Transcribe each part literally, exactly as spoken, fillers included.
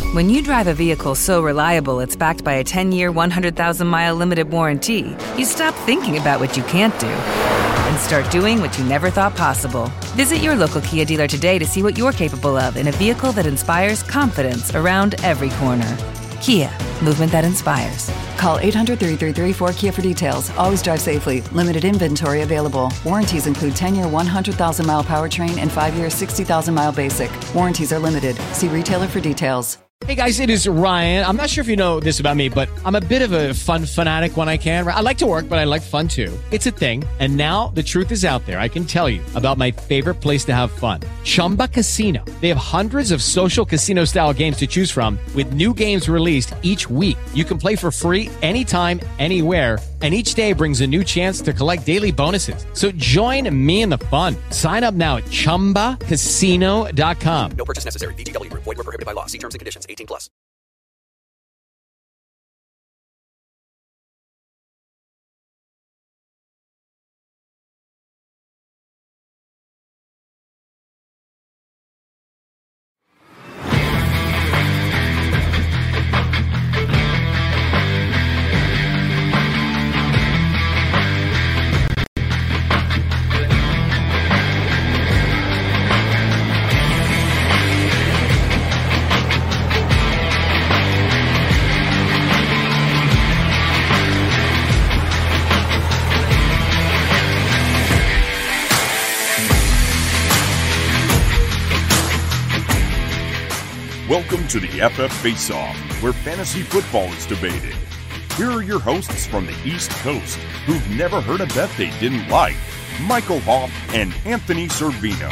When you drive a vehicle so reliable it's backed by a ten-year, one hundred thousand mile limited warranty, you stop thinking about what you can't do and start doing what you never thought possible. Visit your local Kia dealer today to see what you're capable of in a vehicle that inspires confidence around every corner. Kia, movement that inspires. Call eight hundred, three three three, four K I A for details. Always drive safely. Limited inventory available. Warranties include ten-year, one hundred thousand mile powertrain and five-year, sixty thousand mile basic. Warranties are limited. See retailer for details. Hey guys, it is Ryan. I'm not sure if you know this about me, but I'm a bit of a fun fanatic when I can. I like to work, but I like fun too. It's a thing. And now the truth is out there. I can tell you about my favorite place to have fun. Chumba Casino. They have hundreds of social casino style games to choose from with new games released each week. You can play for free anytime, anywhere. And each day brings a new chance to collect daily bonuses. So join me in the fun. Sign up now at chumba casino dot com. No purchase necessary. V G W. Void where prohibited by law. See terms and conditions. eighteen plus. Welcome to the F F Face-Off, where fantasy football is debated. Here are your hosts from the East Coast, who've never heard a bet they didn't like, Michael Hoff and Anthony Servino.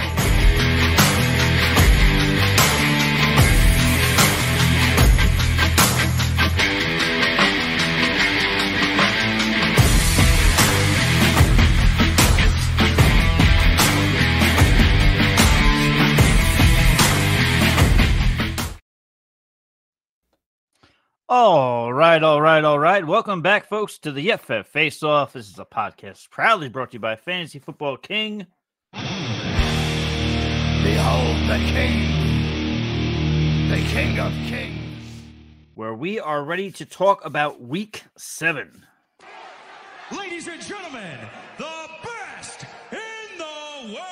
All right, all right, all right. Welcome back, folks, to the F F Face-Off. This is a podcast proudly brought to you by Fantasy Football King. Behold the King, the King of Kings. Where we are ready to talk about Week seven. Ladies and gentlemen, the best in the world!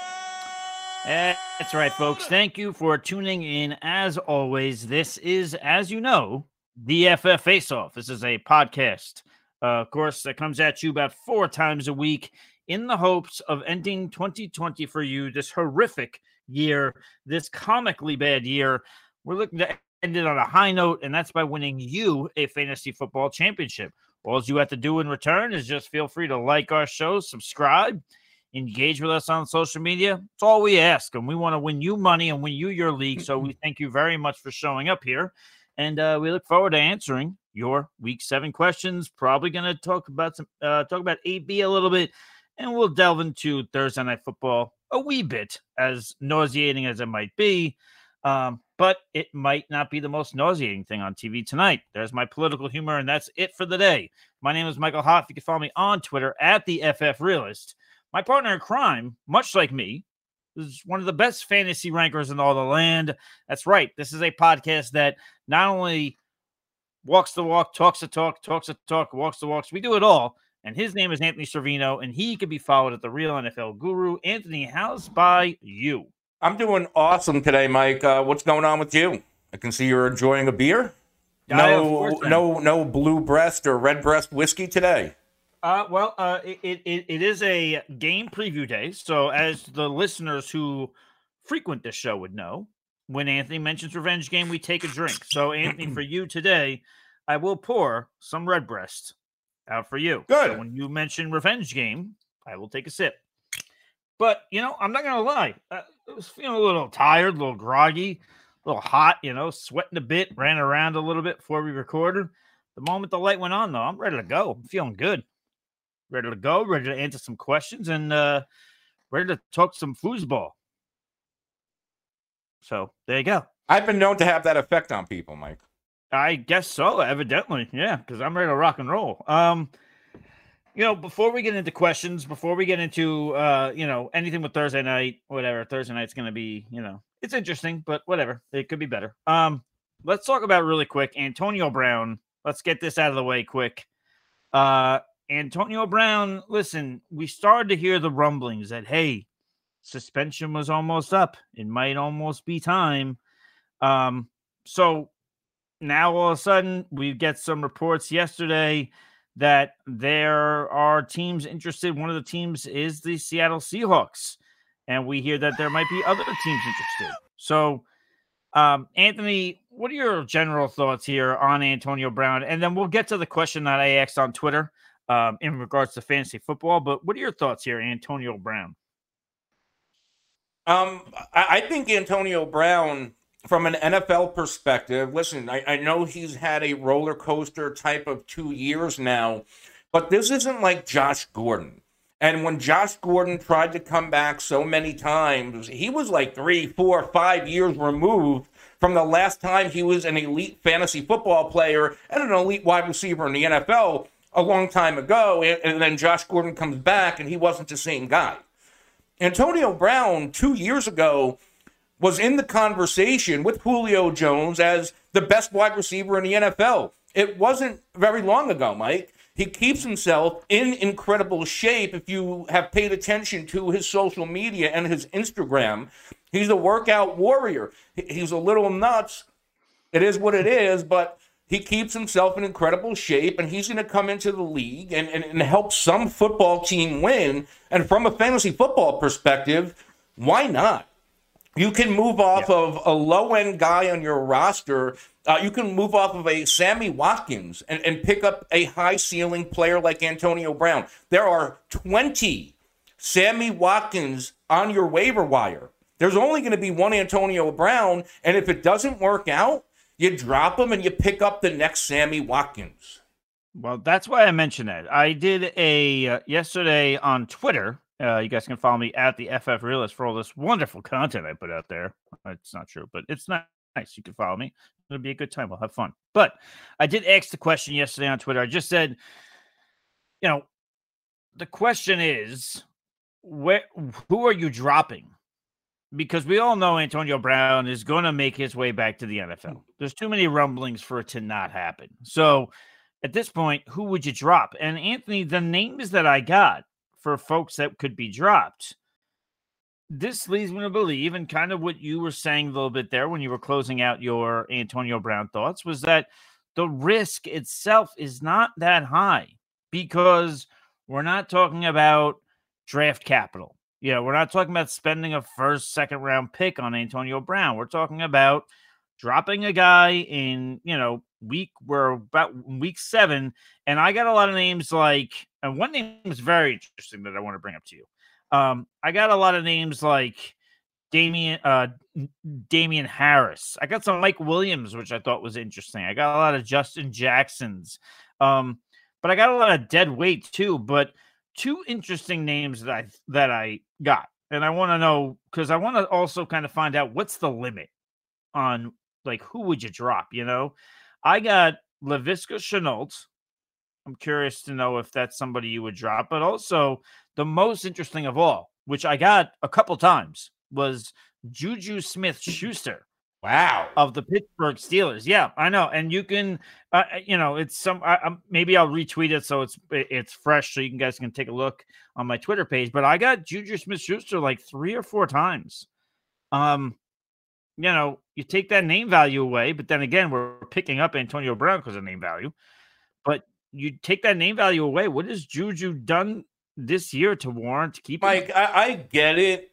That's right, folks. Thank you for tuning in. As always, this is, as you know, the F F Face-Off. This is a podcast, uh, of course, that comes at you about four times a week in the hopes of ending twenty twenty for you, this horrific year, this comically bad year. We're looking to end it on a high note, and that's by winning you a fantasy football championship. All you have to do in return is just feel free to like our show, subscribe, engage with us on social media. It's all we ask, and we want to win you money and win you your league, so we thank you very much for showing up here. And uh, we look forward to answering your Week Seven questions. Probably going to talk about some, uh, talk about A B a little bit, and we'll delve into Thursday Night Football a wee bit, as nauseating as it might be. Um, but it might not be the most nauseating thing on T V tonight. There's my political humor, and that's it for the day. My name is Michael Hoff. You can follow me on Twitter at the F F Realist. My partner in crime, much like me, is one of the best fantasy rankers in all the land. That's right. This is a podcast that not only walks the walk, talks the talk, talks the talk, walks the walks. We do it all. And his name is Anthony Servino, and he can be followed at the Real N F L Guru. Anthony, how's by you? I'm doing awesome today, Mike. Uh, what's going on with you? I can see you're enjoying a beer. No, no, no blue breast or red breast whiskey today. Uh, well, uh, it, it it is a game preview day, so as the listeners who frequent this show would know, when Anthony mentions Revenge Game, we take a drink. So, Anthony, for you today, I will pour some Redbreast out for you. Good. So when you mention Revenge Game, I will take a sip. But, you know, I'm not going to lie. Uh, I was feeling a little tired, a little groggy, a little hot, you know, sweating a bit, ran around a little bit before we recorded. The moment the light went on, though, I'm ready to go. I'm feeling good. Ready to go, ready to answer some questions, and uh, ready to talk some foosball. So, there you go. I've been known to have that effect on people, Mike. I guess so, evidently. Yeah, because I'm ready to rock and roll. Um, you know, before we get into questions, before we get into, uh, you know, anything with Thursday night, whatever, Thursday night's going to be, you know, it's interesting, but whatever. It could be better. Um, let's talk about really quick Antonio Brown. Let's get this out of the way quick. Uh, Antonio Brown, listen, we started to hear the rumblings that, hey, suspension was almost up. It might almost be time. Um, so now all of a sudden we get some reports yesterday that there are teams interested. One of the teams is the Seattle Seahawks. And we hear that there might be other teams interested. So, um, Anthony, what are your general thoughts here on Antonio Brown? And then we'll get to the question that I asked on Twitter um, in regards to fantasy football. But what are your thoughts here, Antonio Brown? Um, I, I think Antonio Brown, from an N F L perspective, listen, I, I know he's had a roller coaster type of two years now, but this isn't like Josh Gordon. And when Josh Gordon tried to come back so many times, he was like three, four, five years removed from the last time he was an elite fantasy football player and an elite wide receiver in the N F L a long time ago. And, and then Josh Gordon comes back and he wasn't the same guy. Antonio Brown, two years ago, was in the conversation with Julio Jones as the best wide receiver in the N F L. It wasn't very long ago, Mike. He keeps himself in incredible shape. If you have paid attention to his social media and his Instagram, he's a workout warrior. He's a little nuts. It is what it is, but he keeps himself in incredible shape, and he's going to come into the league and, and, and help some football team win. And from a fantasy football perspective, why not? You can move off yeah. of a low-end guy on your roster. Uh, you can move off of a Sammy Watkins and, and pick up a high-ceiling player like Antonio Brown. There are twenty Sammy Watkins on your waiver wire. There's only going to be one Antonio Brown, and if it doesn't work out, you drop him and you pick up the next Sammy Watkins. Well, that's why I mentioned that. I did a uh, yesterday on Twitter. Uh, you guys can follow me at the F F Realist for all this wonderful content I put out there. It's not true, but it's not nice. You can follow me. It'll be a good time. We'll have fun. But I did ask the question yesterday on Twitter. I just said, you know, the question is, where, who are you dropping? Because we all know Antonio Brown is going to make his way back to the N F L. There's too many rumblings for it to not happen. So at this point, who would you drop? And Anthony, the names that I got for folks that could be dropped, this leads me to believe, and kind of what you were saying a little bit there when you were closing out your Antonio Brown thoughts, was that the risk itself is not that high because we're not talking about draft capital. You know, we're not talking about spending a first, second round pick on Antonio Brown. We're talking about dropping a guy in, you know, week, we're about week seven. And I got a lot of names like, and one name is very interesting that I want to bring up to you. Um, I got a lot of names like Damian, uh, Damian Harris. I got some Mike Williams, which I thought was interesting. I got a lot of Justin Jacksons. Um, but I got a lot of dead weight too. But two interesting names that I that I got, and I want to know, because I want to also kind of find out what's the limit on, like, who would you drop? You know, I got Laviska Shenault. I'm curious to know if that's somebody you would drop, but also the most interesting of all, which I got a couple times, was Juju Smith-Schuster. Wow. Of the Pittsburgh Steelers. Yeah, I know. And you can, uh, you know, it's some, I, I, maybe I'll retweet it so it's it's fresh so you can, guys can take a look on my Twitter page. But I got Juju Smith-Schuster like three or four times. Um, you know, you take that name value away, but then again, we're picking up Antonio Brown because of name value. But you take that name value away. What has Juju done this year to warrant to keep him? Mike, I, I get it.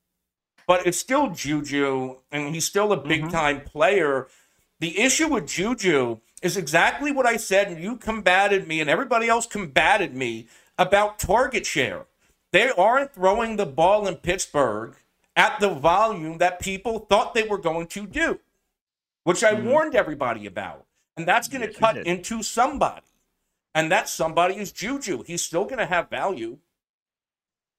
But it's still Juju, and he's still a big-time mm-hmm. player. The issue with Juju is exactly what I said, and you combated me, and everybody else combated me about target share. They aren't throwing the ball in Pittsburgh at the volume that people thought they were going to do, which I mm-hmm. warned everybody about. And that's going to yes, cut into somebody. And that somebody is Juju. He's still going to have value.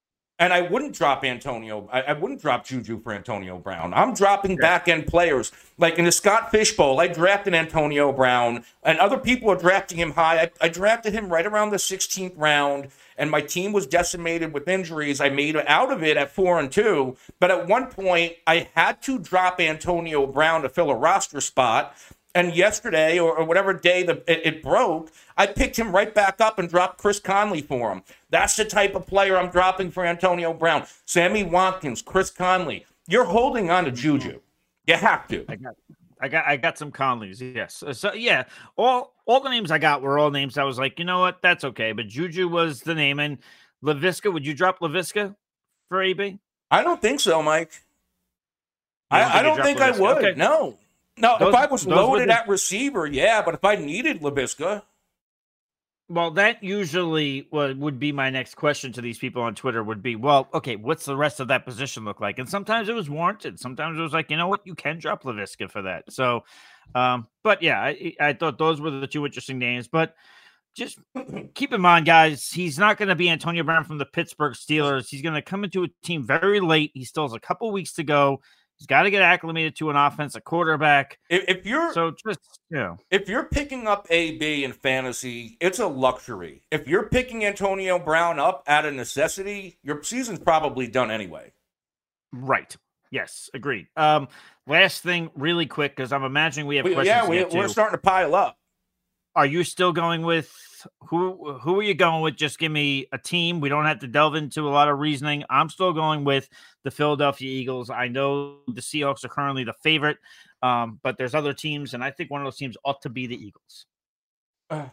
And I wouldn't drop Antonio. I, I wouldn't drop Juju for Antonio Brown. I'm dropping back-end players. Like in the Scott Fish Bowl, I drafted Antonio Brown, and other people are drafting him high. I, I drafted him right around the sixteenth round, and my team was decimated with injuries. I made it out of it at four and two, but at one point, I had to drop Antonio Brown to fill a roster spot. And yesterday, or, or whatever day the, it, it broke, I picked him right back up and dropped Chris Conley for him. That's the type of player I'm dropping for Antonio Brown. Sammy Watkins, Chris Conley. You're holding on to Juju. You have to. I got, I got, I got some Conleys. Yes. So yeah, all all the names I got were all names I was like, you know what, that's okay. But Juju was the name. And Laviska, would you drop Laviska for A B? I don't think so, Mike. I don't think, I don't think I would. Okay. No. No, those, if I was loaded the, at receiver, yeah, but if I needed Laviska. Well, that usually would, would be my next question to these people on Twitter would be, well, okay, what's the rest of that position look like? And sometimes it was warranted. Sometimes it was like, you know what, you can drop Laviska for that. So, um, but yeah, I, I thought those were the two interesting names. But just keep in mind, guys, he's not going to be Antonio Brown from the Pittsburgh Steelers. He's going to come into a team very late. He still has a couple weeks to go. He's got to get acclimated to an offense, a quarterback. If, if you're so just you know, if you're picking up A B in fantasy, it's a luxury. If you're picking Antonio Brown up out of necessity, your season's probably done anyway. Right. Yes. Agreed. Um, last thing, really quick, because I'm imagining we have we, questions. Yeah, we, we're starting to pile up. Are you still going with who? Who are you going with? Just give me a team. We don't have to delve into a lot of reasoning. I'm still going with the Philadelphia Eagles. I know the Seahawks are currently the favorite, um, but there's other teams, and I think one of those teams ought to be the Eagles. Uh,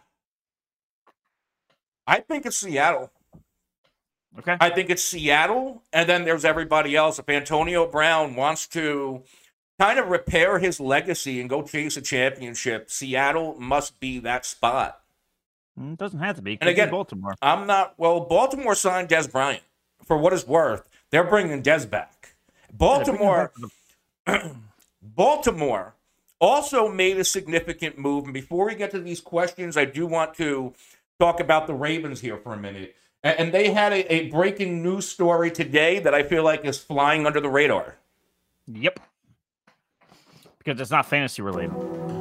I think it's Seattle. Okay. I think it's Seattle, and then there's everybody else. If Antonio Brown wants to kind of repair his legacy and go chase a championship, Seattle must be that spot. It doesn't have to be. It and again, be Baltimore. I'm not. Well, Baltimore signed Des Bryant. For what it's worth, they're bringing Des back. Baltimore, yeah, Baltimore also made a significant move. And before we get to these questions, I do want to talk about the Ravens here for a minute. And they had a, a breaking news story today that I feel like is flying under the radar. Yep. Because it's not fantasy related.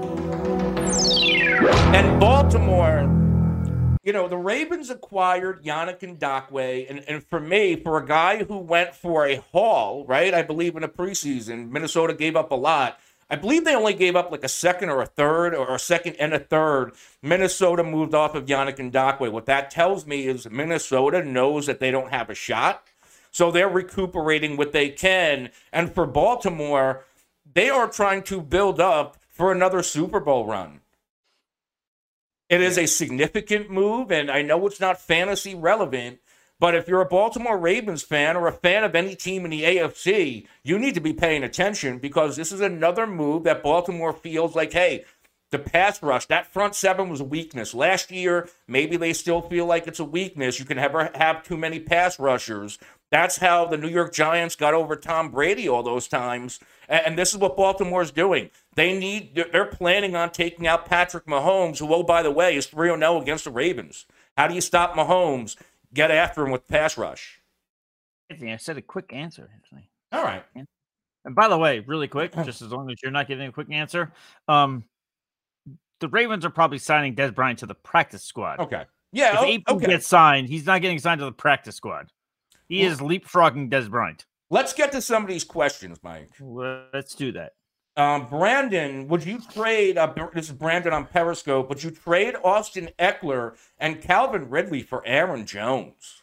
And Baltimore, you know, the Ravens acquired Yannick Ngakoue. And, and for me, for a guy who went for a haul, right, I believe in the preseason, Minnesota gave up a lot. I believe they only gave up like a second or a third or a second and a third. Minnesota moved off of Yannick Ngakoue. What that tells me is Minnesota knows that they don't have a shot. So they're recuperating what they can. And for Baltimore, they are trying to build up for another Super Bowl run. It is a significant move, and I know it's not fantasy relevant, but if you're a Baltimore Ravens fan or a fan of any team in the A F C, you need to be paying attention because this is another move that Baltimore feels like, hey, the pass rush, that front seven was a weakness. Last year, maybe they still feel like it's a weakness. You can never have too many pass rushers. That's how the New York Giants got over Tom Brady all those times. And this is what Baltimore's doing. They need, they're planning on taking out Patrick Mahomes, who, oh, by the way, is three and oh against the Ravens. How do you stop Mahomes? Get after him with pass rush. I said a quick answer, Anthony. All right. And by the way, really quick, just as long as you're not giving a quick answer, um, the Ravens are probably signing Des Bryant to the practice squad. Okay. Yeah. If oh, A P okay. gets signed, he's not getting signed to the practice squad. He well, is leapfrogging Des Bryant. Let's get to some of these questions, Mike. Let's do that. Um, Brandon, would you trade, uh, this is Brandon on Periscope, would you trade Austin Eckler and Calvin Ridley for Aaron Jones?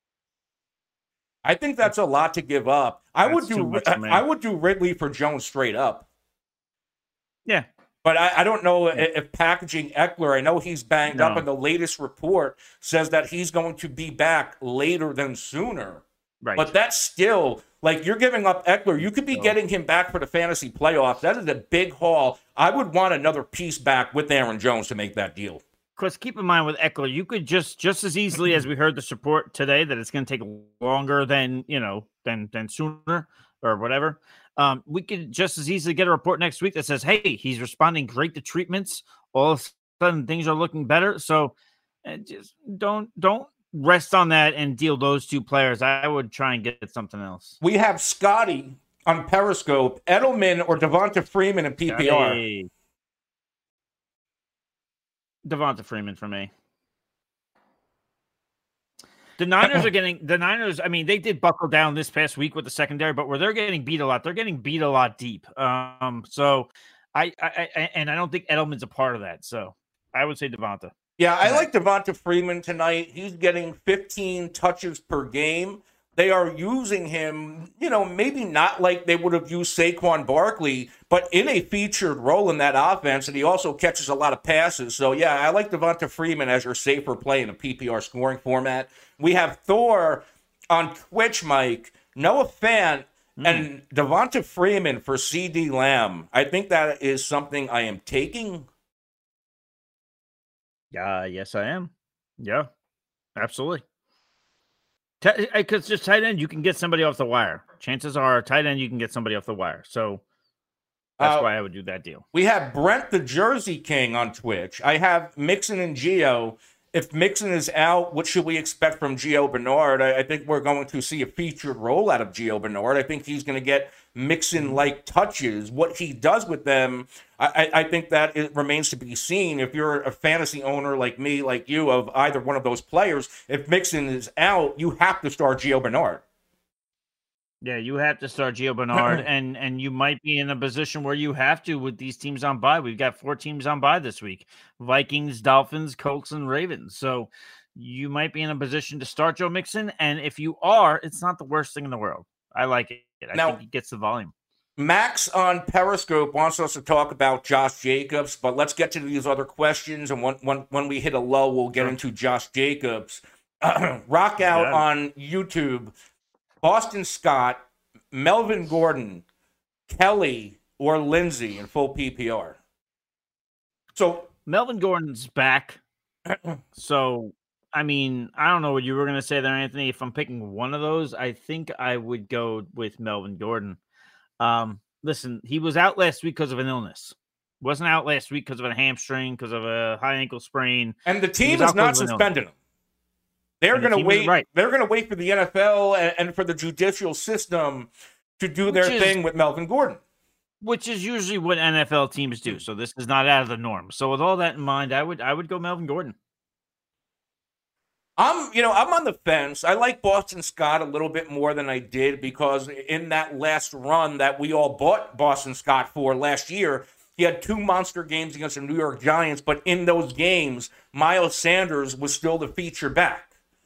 I think that's a lot to give up. I would do I would do Ridley for Jones straight up. Yeah. But I, I don't know yeah. if packaging Eckler, I know he's banged no. up, and the latest report says that he's going to be back later than sooner. Right. But that's still, like, you're giving up Eckler. You could be so. getting him back for the fantasy playoffs. That is a big haul. I would want another piece back with Aaron Jones to make that deal. Chris, keep in mind with Eckler, you could just just as easily as we heard the support today that it's going to take longer than, you know, than than sooner or whatever. Um, we could just as easily get a report next week that says, hey, he's responding great to treatments. All of a sudden, things are looking better. So uh, just don't don't rest on that and deal those two players. I would try and get something else. We have Scotty on Periscope, Edelman or Devonta Freeman in P P R. Hey. Devonta Freeman for me. The Niners are getting the Niners. I mean, they did buckle down this past week with the secondary, but where they're getting beat a lot, they're getting beat a lot deep. Um, so I, I, I and I don't think Edelman's a part of that. So I would say Devonta. Yeah, I like Devonta Freeman tonight. He's getting fifteen touches per game. They are using him, you know, maybe not like they would have used Saquon Barkley, but in a featured role in that offense, and he also catches a lot of passes. So, yeah, I like Devonta Freeman as your safer play in a P P R scoring format. We have Thor on Twitch, Mike, Noah Fant, mm. and Devonta Freeman for C D Lamb. I think that is something I am taking. Yeah, uh, yes, I am. Yeah, absolutely. Because just tight end, you can get somebody off the wire. Chances are, tight end, you can get somebody off the wire. So that's uh, why I would do that deal. We have Brent the Jersey King on Twitch. I have Mixon and Gio. If Mixon is out, what should we expect from Gio Bernard? I, I think we're going to see a featured role out of Gio Bernard. I think he's going to get Mixon-like touches. What he does with them, I, I think that it remains to be seen. If you're a fantasy owner like me, like you, of either one of those players, if Mixon is out, you have to start Gio Bernard. Yeah, you have to start Gio Bernard, and and you might be in a position where you have to with these teams on bye. We've got four teams on bye this week: Vikings, Dolphins, Colts, and Ravens. So you might be in a position to start Joe Mixon, and if you are, it's not the worst thing in the world. I like it. I now, think he gets the volume. Max on Periscope wants us to talk about Josh Jacobs, but let's get to these other questions, and when when, when we hit a low, we'll get sure. into Josh Jacobs. Rock out yeah. on YouTube. Boston Scott, Melvin Gordon, Kelly, or Lindsey in full P P R. So Melvin Gordon's back. So, I mean, I don't know what you were going to say there, Anthony. If I'm picking one of those, I think I would go with Melvin Gordon. Um, listen, he was out last week because of an illness. Wasn't out last week because of a hamstring, because of a high ankle sprain. And the team is not suspending him. They're going to wait. Right. They're going to wait for the N F L and, and for the judicial system to do which their is, thing with Melvin Gordon, which is usually what N F L teams do. So this is not out of the norm. So with all that in mind, I would I would go Melvin Gordon. I'm, you know, I'm on the fence. I like Boston Scott a little bit more than I did because in that last run that we all bought Boston Scott for last year, he had two monster games against the New York Giants. But in those games, Miles Sanders was still the feature back.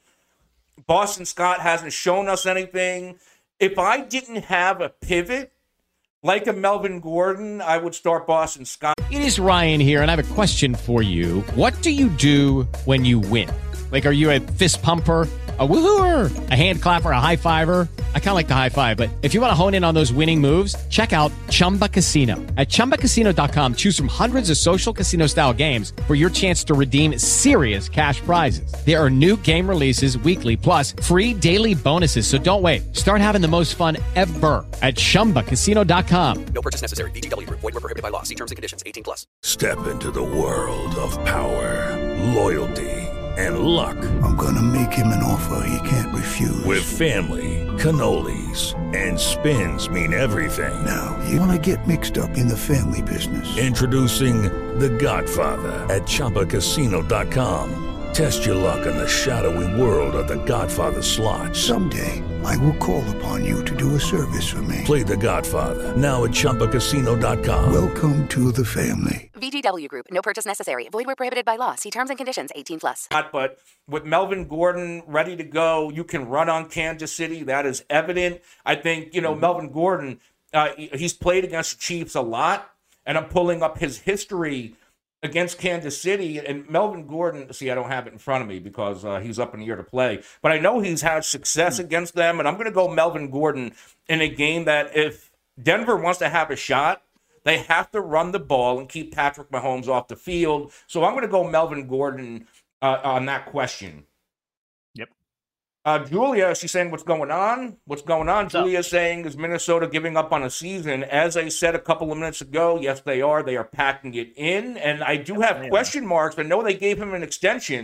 Boston Scott hasn't shown us anything. If I didn't have a pivot like a Melvin Gordon, I would start Boston Scott. It is Ryan here, and I have a question for you. What do you do when you win? Like, are you a fist pumper, a woohooer, a hand clapper, a high fiver? I kind of like the high five, but if you want to hone in on those winning moves, check out Chumba Casino. At Chumba Casino dot com, choose from hundreds of social casino-style games for your chance to redeem serious cash prizes. There are new game releases weekly, plus free daily bonuses, so don't wait. Start having the most fun ever at Chumba Casino dot com. No purchase necessary. V G W. Void where prohibited by law. See terms and conditions. eighteen plus. Step into the world of power, loyalty, and luck. I'm gonna make him an offer he can't refuse. With family, cannolis, and spins mean everything. Now, you wanna get mixed up in the family business. Introducing The Godfather at Chumba Casino dot com. Test your luck in the shadowy world of The Godfather slot. Someday, I will call upon you to do a service for me. Play The Godfather, now at Chumba Casino dot com. Welcome to the family. V G W Group. No purchase necessary. Void where prohibited by law. See terms and conditions. eighteen plus. But with Melvin Gordon ready to go, you can run on Kansas City. That is evident. I think, you know, mm-hmm. Melvin Gordon, uh, he's played against the Chiefs a lot, and I'm pulling up his history against Kansas City. And Melvin Gordon, see, I don't have it in front of me because uh, he's up in the year to play, but I know he's had success mm-hmm. against them, and I'm going to go Melvin Gordon in a game that if Denver wants to have a shot, they have to run the ball and keep Patrick Mahomes off the field. So I'm going to go Melvin Gordon uh, on that question. Yep. Uh, Julia, she's saying, what's going on? What's going on? What's Julia's saying, is Minnesota giving up on a season? As I said a couple of minutes ago, yes, they are. They are packing it in. And I do have yeah. question marks. I know they gave him an extension.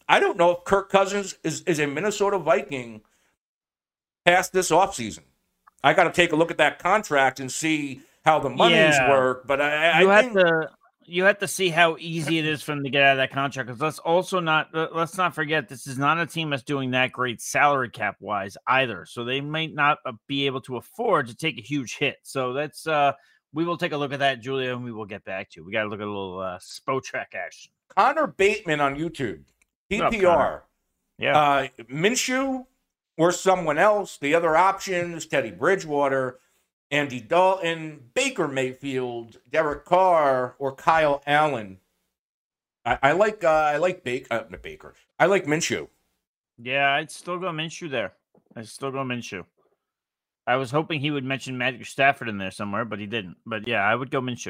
I don't know if Kirk Cousins is, is a Minnesota Viking past this offseason. I got to take a look at that contract and see how the monies Yeah. work. But I, You I have think to you have to see how easy it is for him to get out of that contract. Because let's also not let's not forget this is not a team that's doing that great salary cap wise either. So they might not be able to afford to take a huge hit. So that's uh, we will take a look at that, Julia, and we will get back to you. We got to look at a little uh, Spotrac action. Connor Bateman on YouTube, P P Up, R. Yeah. Uh, Minshew or someone else. The other options, Teddy Bridgewater, Andy Dalton, Baker Mayfield, Derek Carr, or Kyle Allen. I, I like uh, I like Baker. Uh, not Baker. I like Minshew. Yeah, I'd still go Minshew there. I'd still go Minshew. I was hoping he would mention Matthew Stafford in there somewhere, but he didn't. But yeah, I would go Minshew.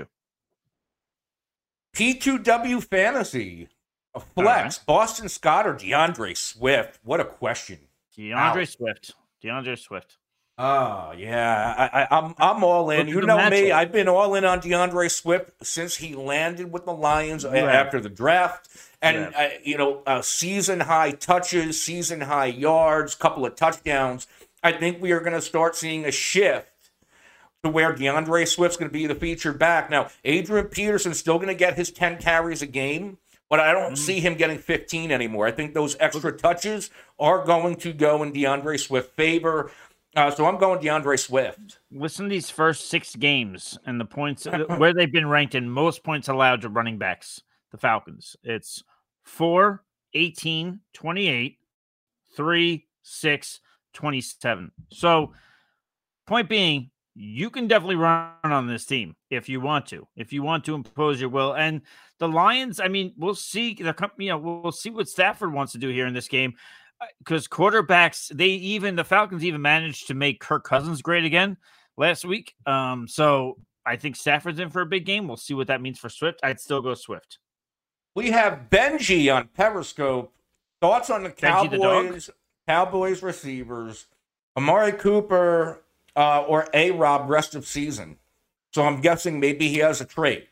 P two W Fantasy. A flex. right. Boston Scott or DeAndre Swift? What a question. DeAndre Wow. Swift. DeAndre Swift. Oh yeah, I, I, I'm I'm all in. Look at You the know me. matchup. I've been all in on DeAndre Swift since he landed with the Lions a- Right. after the draft, and Yeah. uh, you know, uh, season high touches, season high yards, couple of touchdowns. I think we are going to start seeing a shift to where DeAndre Swift's going to be the featured back. Now, Adrian Peterson's still going to get his ten carries a game, but I don't Mm. see him getting fifteen anymore. I think those extra touches are going to go in DeAndre Swift's favor. Uh, so I'm going DeAndre Swift. Listen to these first six games and the points where they've been ranked in most points allowed to running backs, the Falcons. It's four, eighteen, twenty-eight, three, six, twenty-seven. So, point being, you can definitely run on this team if you want to, if you want to impose your will. And the Lions, I mean, we'll see the company, you know, we'll see what Stafford wants to do here in this game. Because quarterbacks, they even the Falcons even managed to make Kirk Cousins great again last week. Um, so I think Stafford's in for a big game. We'll see what that means for Swift. I'd still go Swift. We have Benji on Periscope. Thoughts on the Benji the dog? Cowboys, Cowboys receivers, Amari Cooper, uh, or A-Rob rest of season. So I'm guessing maybe he has a trade.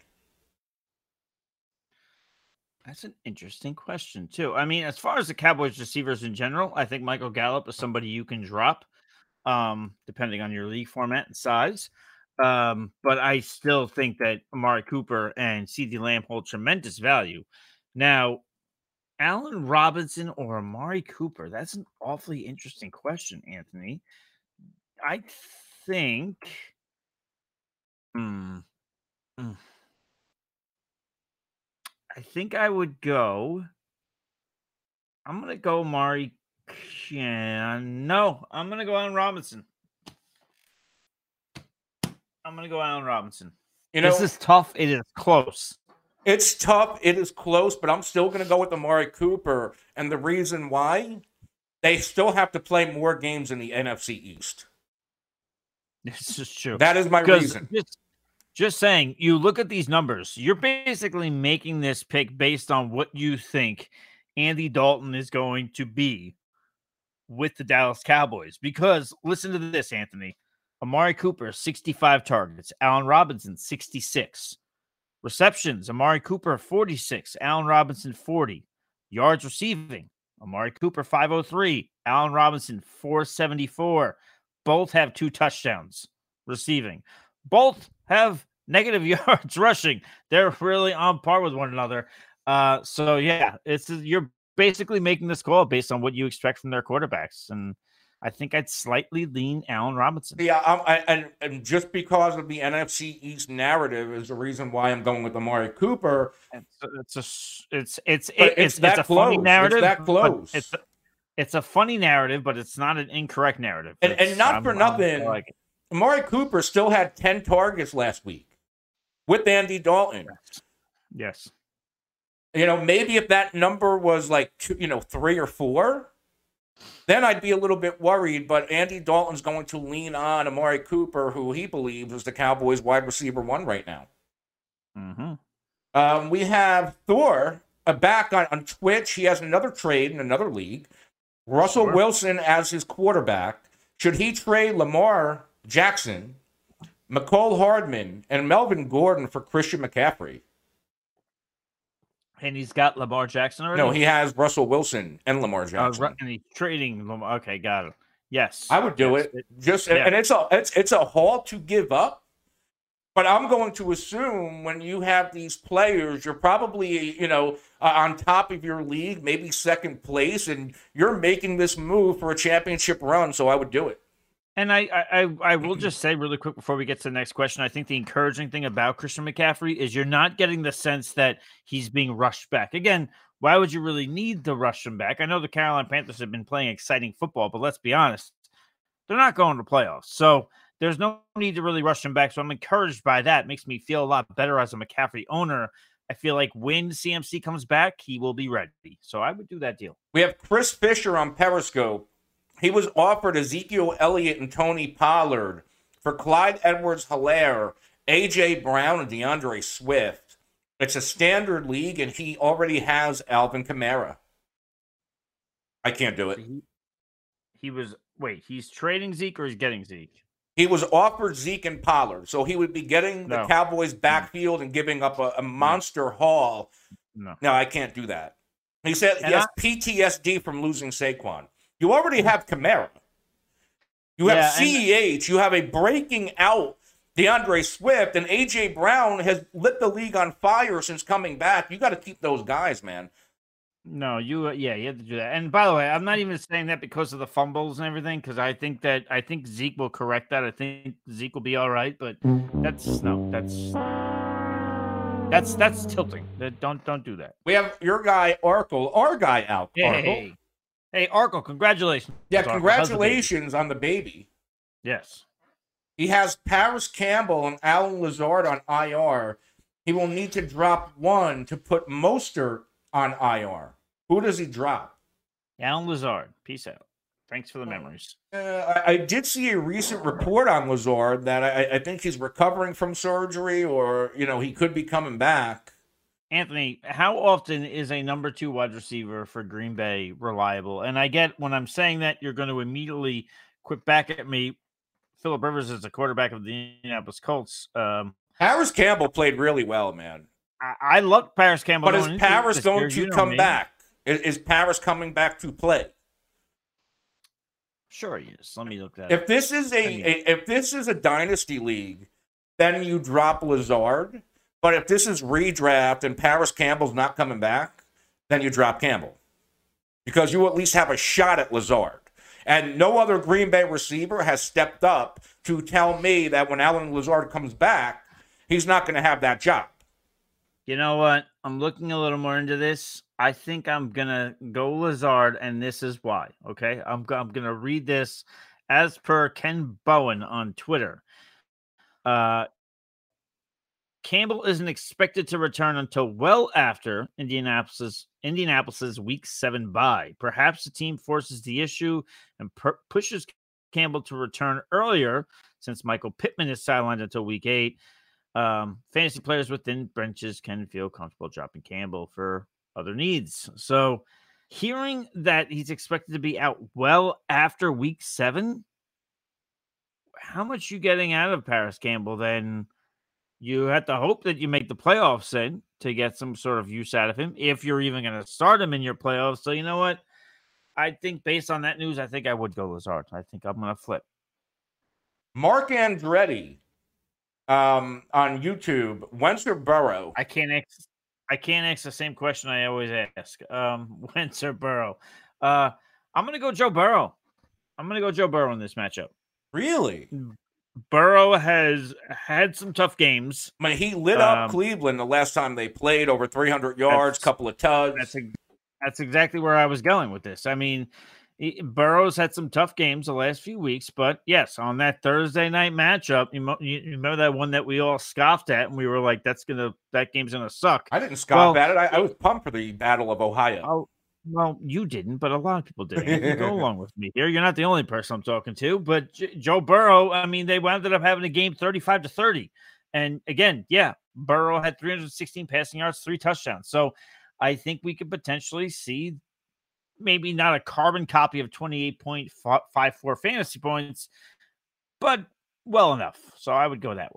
That's an interesting question, too. I mean, as far as the Cowboys receivers in general, I think Michael Gallup is somebody you can drop, um, depending on your league format and size. Um, but I still think that Amari Cooper and CeeDee Lamb hold tremendous value. Now, Allen Robinson or Amari Cooper? That's an awfully interesting question, Anthony. I think. Hmm. hmm. I think I would go. I'm gonna go Amari. Yeah, no, I'm gonna go Allen Robinson. I'm gonna go Allen Robinson. You know, this is tough. It is close. It's tough. It is close, but I'm still going to go with Amari Cooper. And the reason why, they still have to play more games in the N F C East. This is true. That is my Because reason. Just, just saying, you look at these numbers. You're basically making this pick based on what you think Andy Dalton is going to be with the Dallas Cowboys. Because listen to this, Anthony. Amari Cooper, sixty-five targets. Allen Robinson, sixty-six. Receptions, Amari Cooper, forty-six. Allen Robinson, forty. Yards receiving, Amari Cooper, five oh three. Allen Robinson, four seventy-four. Both have two touchdowns receiving. Both have negative yards rushing. They're really on par with one another. Uh, so, yeah, it's you're basically making this call based on what you expect from their quarterbacks. And I think I'd slightly lean Allen Robinson. Yeah, I'm, I, and, and just because of the N F C East narrative is the reason why I'm going with Amari Cooper. It's it's a it's it's But it, it's it's, that it's a funny close. narrative. It's that but close. It's a, it's a funny narrative, but it's not an incorrect narrative. And, It's- and not I'm- for I'm- nothing, I like it. Amari Cooper still had ten targets last week with Andy Dalton. Yes. You know, maybe if that number was like, two, you know, three or four, then I'd be a little bit worried. But Andy Dalton's going to lean on Amari Cooper, who he believes is the Cowboys' wide receiver one right now. Mm-hmm. Um, we have Thor uh, back on, on Twitch. He has another trade in another league. Russell Sure. Wilson as his quarterback. Should he trade Lamar Jackson, McCole Hardman, and Melvin Gordon for Christian McCaffrey? And he's got Lamar Jackson already? No, he has Russell Wilson and Lamar Jackson. Uh, and he's trading Lamar. Okay, got it. Yes. I would do yes. it. Just yeah. and it's a it's it's a haul to give up. But I'm going to assume when you have these players, you're probably, you know, uh, on top of your league, maybe second place, and you're making this move for a championship run. So I would do it. And I, I, I will just say really quick before we get to the next question, I think the encouraging thing about Christian McCaffrey is you're not getting the sense that he's being rushed back. Again, why would you really need to rush him back? I know the Carolina Panthers have been playing exciting football, but let's be honest, they're not going to playoffs. So there's no need to really rush him back. So I'm encouraged by that. It makes me feel a lot better as a McCaffrey owner. I feel like when C M C comes back, he will be ready. So I would do that deal. We have Chris Fisher on Periscope. He was offered Ezekiel Elliott and Tony Pollard for Clyde Edwards-Helaire, A J. Brown, and DeAndre Swift. It's a standard league, and he already has Alvin Kamara. I can't do it. He, he was, wait, he's trading Zeke or he's getting Zeke? He was offered Zeke and Pollard, so he would be getting the no. Cowboys' backfield and giving up a, a monster haul. No. no, I can't do that. He said And he has I, P T S D from losing Saquon. You already have Kamara. You have yeah, C E H. You have a breaking out DeAndre Swift, and A J. Brown has lit the league on fire since coming back. You got to keep those guys, man. No, you, uh, yeah, you have to do that. And by the way, I'm not even saying that because of the fumbles and everything, because I think that, I think Zeke will correct that. I think Zeke will be all right, but that's, no, that's, that's, that's tilting. Don't, don't do that. We have your guy, Arkle, our guy out, Hey, Arkle. hey, hey, Arkle, congratulations. Yeah, Arkle. congratulations the on the baby. Yes. He has Paris Campbell and Alan Lazard on I R. He will need to drop one to put Mostert on I R. Who does he drop? Alan Lazard. Peace out. Thanks for the memories. Uh, I, I did see a recent report on Lazard that I, I think he's recovering from surgery, or, you know, he could be coming back. Anthony, how often is a number two wide receiver for Green Bay reliable? And I get when I'm saying that, you're going to immediately quit back at me. Phillip Rivers is the quarterback of the Indianapolis Colts. Um, Paris Campbell played really well, man. I, I love Paris Campbell. But is Paris going to come back? Is, is Paris coming back to play? Sure he is. Let me look that if up. this is a, a if this is a dynasty league, then you drop Lazard. But if this is redraft and Paris Campbell's not coming back, then you drop Campbell. Because you at least have a shot at Lazard. And no other Green Bay receiver has stepped up to tell me that when Alan Lazard comes back, he's not going to have that job. You know what? I'm looking a little more into this. I think I'm going to go Lazard, and this is why. Okay? I'm, I'm going to read this as per Ken Bowen on Twitter. Uh, Campbell isn't expected to return until well after Indianapolis's Indianapolis's Week Seven bye. Perhaps the team forces the issue and per- pushes Campbell to return earlier, since Michael Pittman is sidelined until Week Eight. Um, fantasy players within benches can feel comfortable dropping Campbell for other needs. So, hearing that he's expected to be out well after Week Seven, how much you getting out of Paris Campbell then? You have to hope that you make the playoffs then to get some sort of use out of him, if you're even going to start him in your playoffs. So, you know what? I think based on that news, I think I would go Lazard. I think I'm going to flip. Mark Andretti um, on YouTube, Wentz or Burrow? I can't ask, I can't ask the same question I always ask. Um, Wentz or Burrow? Uh, I'm going to go Joe Burrow. I'm going to go Joe Burrow in this matchup. Really? Burrow has had some tough games. I mean, he lit up um, Cleveland the last time they played, over three hundred yards, couple of tugs. That's, a, that's exactly where I was going with this. I mean, he, Burrow's had some tough games the last few weeks, but yes, on that Thursday night matchup, you, you remember that one that we all scoffed at, and we were like, "That's gonna, that game's gonna suck." I didn't scoff well, at it. I, I was pumped for the Battle of Ohio. Oh, well, you didn't, but a lot of people did. You go along with me here. You're not the only person I'm talking to, but J- Joe Burrow, I mean, they wound up having a game thirty-five to thirty. And again, yeah, Burrow had three hundred sixteen passing yards, three touchdowns. So I think we could potentially see maybe not a carbon copy of twenty-eight point five four fantasy points, but well enough. So I would go that way.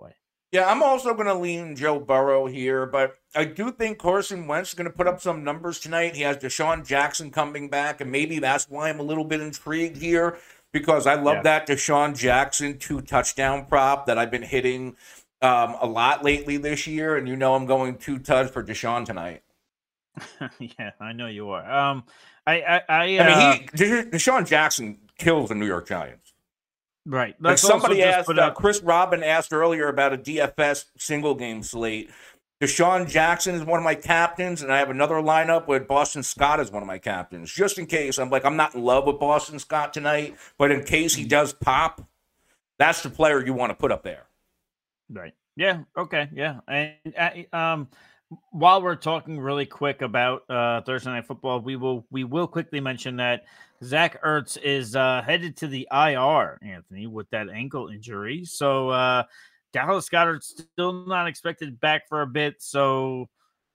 Yeah, I'm also going to lean Joe Burrow here, but I do think Carson Wentz is going to put up some numbers tonight. He has Deshaun Jackson coming back, and maybe that's why I'm a little bit intrigued here, because I love yeah. that Deshaun Jackson two-touchdown prop that I've been hitting um, a lot lately this year, and you know I'm going two-touch for Deshaun tonight. Yeah, I know you are. Um, I, I, I, uh, I mean, he, Deshaun Jackson kills the New York Giants. Right. Like somebody asked, uh, Chris Robin asked earlier about a D F S single game slate. Deshaun Jackson is one of my captains, and I have another lineup with Boston Scott as one of my captains. Just in case, I'm like, I'm not in love with Boston Scott tonight, but in case he does pop, that's the player you want to put up there. Right. Yeah. Okay. Yeah. And uh, um, while we're talking really quick about uh, Thursday Night Football, we will we will quickly mention that Zach Ertz is uh, headed to the I R, Anthony, with that ankle injury. So uh, Dallas Goedert's still not expected back for a bit. So,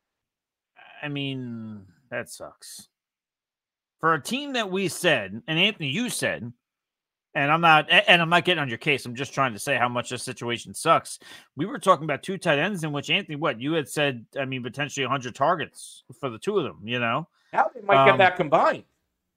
I mean, that sucks. For a team that we said, and Anthony, you said, and I'm not, and I'm not getting on your case. I'm just trying to say how much this situation sucks. We were talking about two tight ends in which, Anthony, what you had said, I mean, potentially one hundred targets for the two of them, you know? How they might um, get that combined.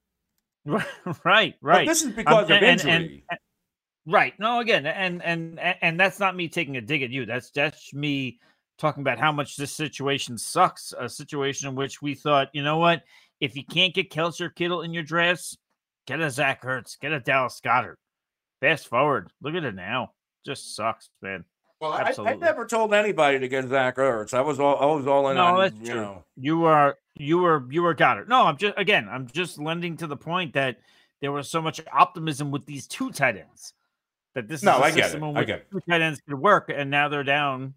Right, right. But this is because um, of and, injury. And, and, and, right. No, again, and and and that's not me taking a dig at you. That's that's me talking about how much this situation sucks. A situation in which we thought, you know what, if you can't get Kelce or Kittle in your drafts, get a Zach Ertz, get a Dallas Goedert. Fast forward, look at it now. Just sucks, man. Well, I, I never told anybody to get Zach Ertz. I was all I was all in. No, on, that's you true. know. You were you were you were Goddard. No, I'm just again. I'm just lending to the point that there was so much optimism with these two tight ends that this no, is a I get system it. in I which get it. two tight ends could work, and now they're down.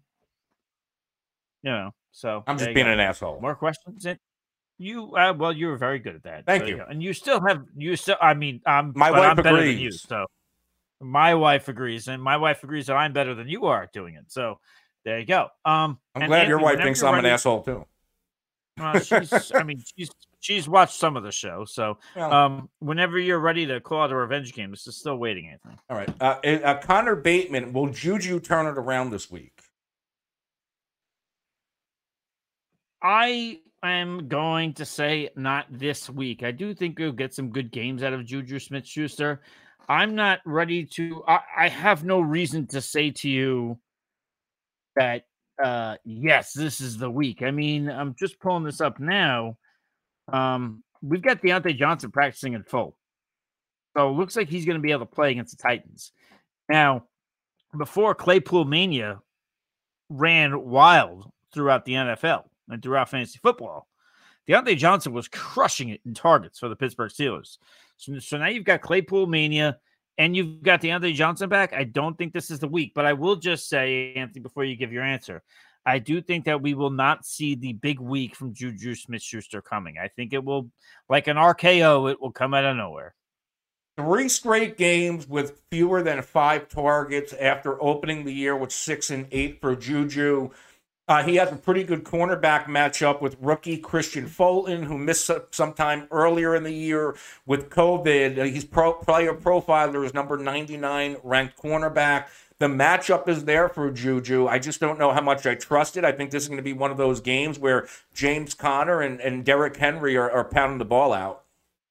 You know, so I'm just being go. an asshole. More questions? You uh, well, you were very good at that. Thank so, you. you know, and you still have you still. I mean, I'm my wife I'm agrees. Better than you, so my wife agrees, and my wife agrees that I'm better than you are at doing it. So there you go. Um, I'm glad Anthony, your wife thinks I'm ready, an asshole too. Uh, she's, I mean, she's she's watched some of the show. So well, um, whenever you're ready to call out a revenge game, this is still waiting, Anthony. All right. Uh, uh, Connor Bateman, will Juju turn it around this week? I am going to say not this week. I do think we'll get some good games out of Juju Smith-Schuster. I'm not ready to. I, I have no reason to say to you that, uh, yes, this is the week. I mean, I'm just pulling this up now. Um, we've got Deontay Johnson practicing in full. So it looks like he's going to be able to play against the Titans. Now, before Claypool Mania ran wild throughout the N F L and throughout fantasy football, Deontay Johnson was crushing it in targets for the Pittsburgh Steelers. So, so now you've got Claypool Mania and you've got Deontay Johnson back. I don't think this is the week, but I will just say, Anthony, before you give your answer, I do think that we will not see the big week from Juju Smith-Schuster coming. I think it will, like an R K O, it will come out of nowhere. Three straight games with fewer than five targets after opening the year with six and eight for Juju. Uh, he has a pretty good cornerback matchup with rookie Christian Fulton, who missed some time earlier in the year with COVID. Uh, he's pro player profiler is number ninety-nine ranked cornerback. The matchup is there for Juju. I just don't know how much I trust it. I think this is going to be one of those games where James Conner and, and Derrick Henry are, are pounding the ball out.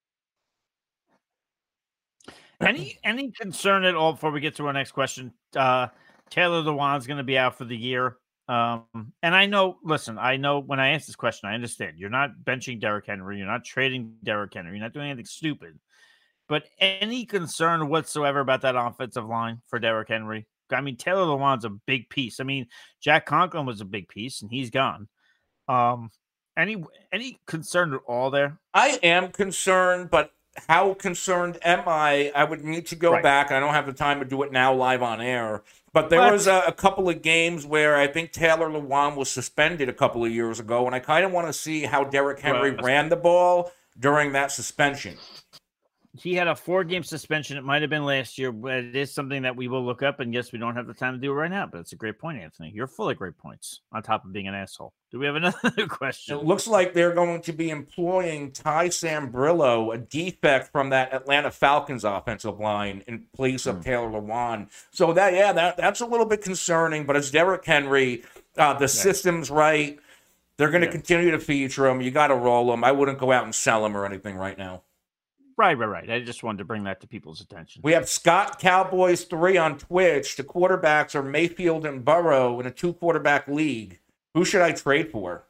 Any any concern at all before we get to our next question? Uh, Taylor Lewan's going to be out for the year. Um, and I know, listen, I know when I ask this question, I understand you're not benching Derrick Henry. You're not trading Derrick Henry. You're not doing anything stupid. But any concern whatsoever about that offensive line for Derrick Henry? I mean, Taylor Lewan's a big piece. I mean, Jack Conklin was a big piece, and he's gone. Um, any any concern at all there? I am concerned, but how concerned am I? I would need to go right. back. I don't have the time to do it now live on air. But there what? was a, a couple of games where I think Taylor Lewan was suspended a couple of years ago, and I kind of want to see how Derrick Henry right. ran the ball during that suspension. he had a four-game suspension. It might have been last year, but it is something that we will look up. And yes, we don't have the time to do it right now, but it's a great point, Anthony. You're full of great points on top of being an asshole. Do we have another question? It looks like they're going to be employing Ty Sambrillo, a defect from that Atlanta Falcons offensive line, in place of mm. Taylor Lewan. So that, yeah, that that's a little bit concerning. But it's Derrick Henry. Uh, the yeah. system's right. They're going to yeah. continue to feature him. You got to roll him. I wouldn't go out and sell him or anything right now. Right, right, right. I just wanted to bring that to people's attention. We have Scott Cowboys three on Twitch. The quarterbacks are Mayfield and Burrow in a two-quarterback league. Who should I trade for?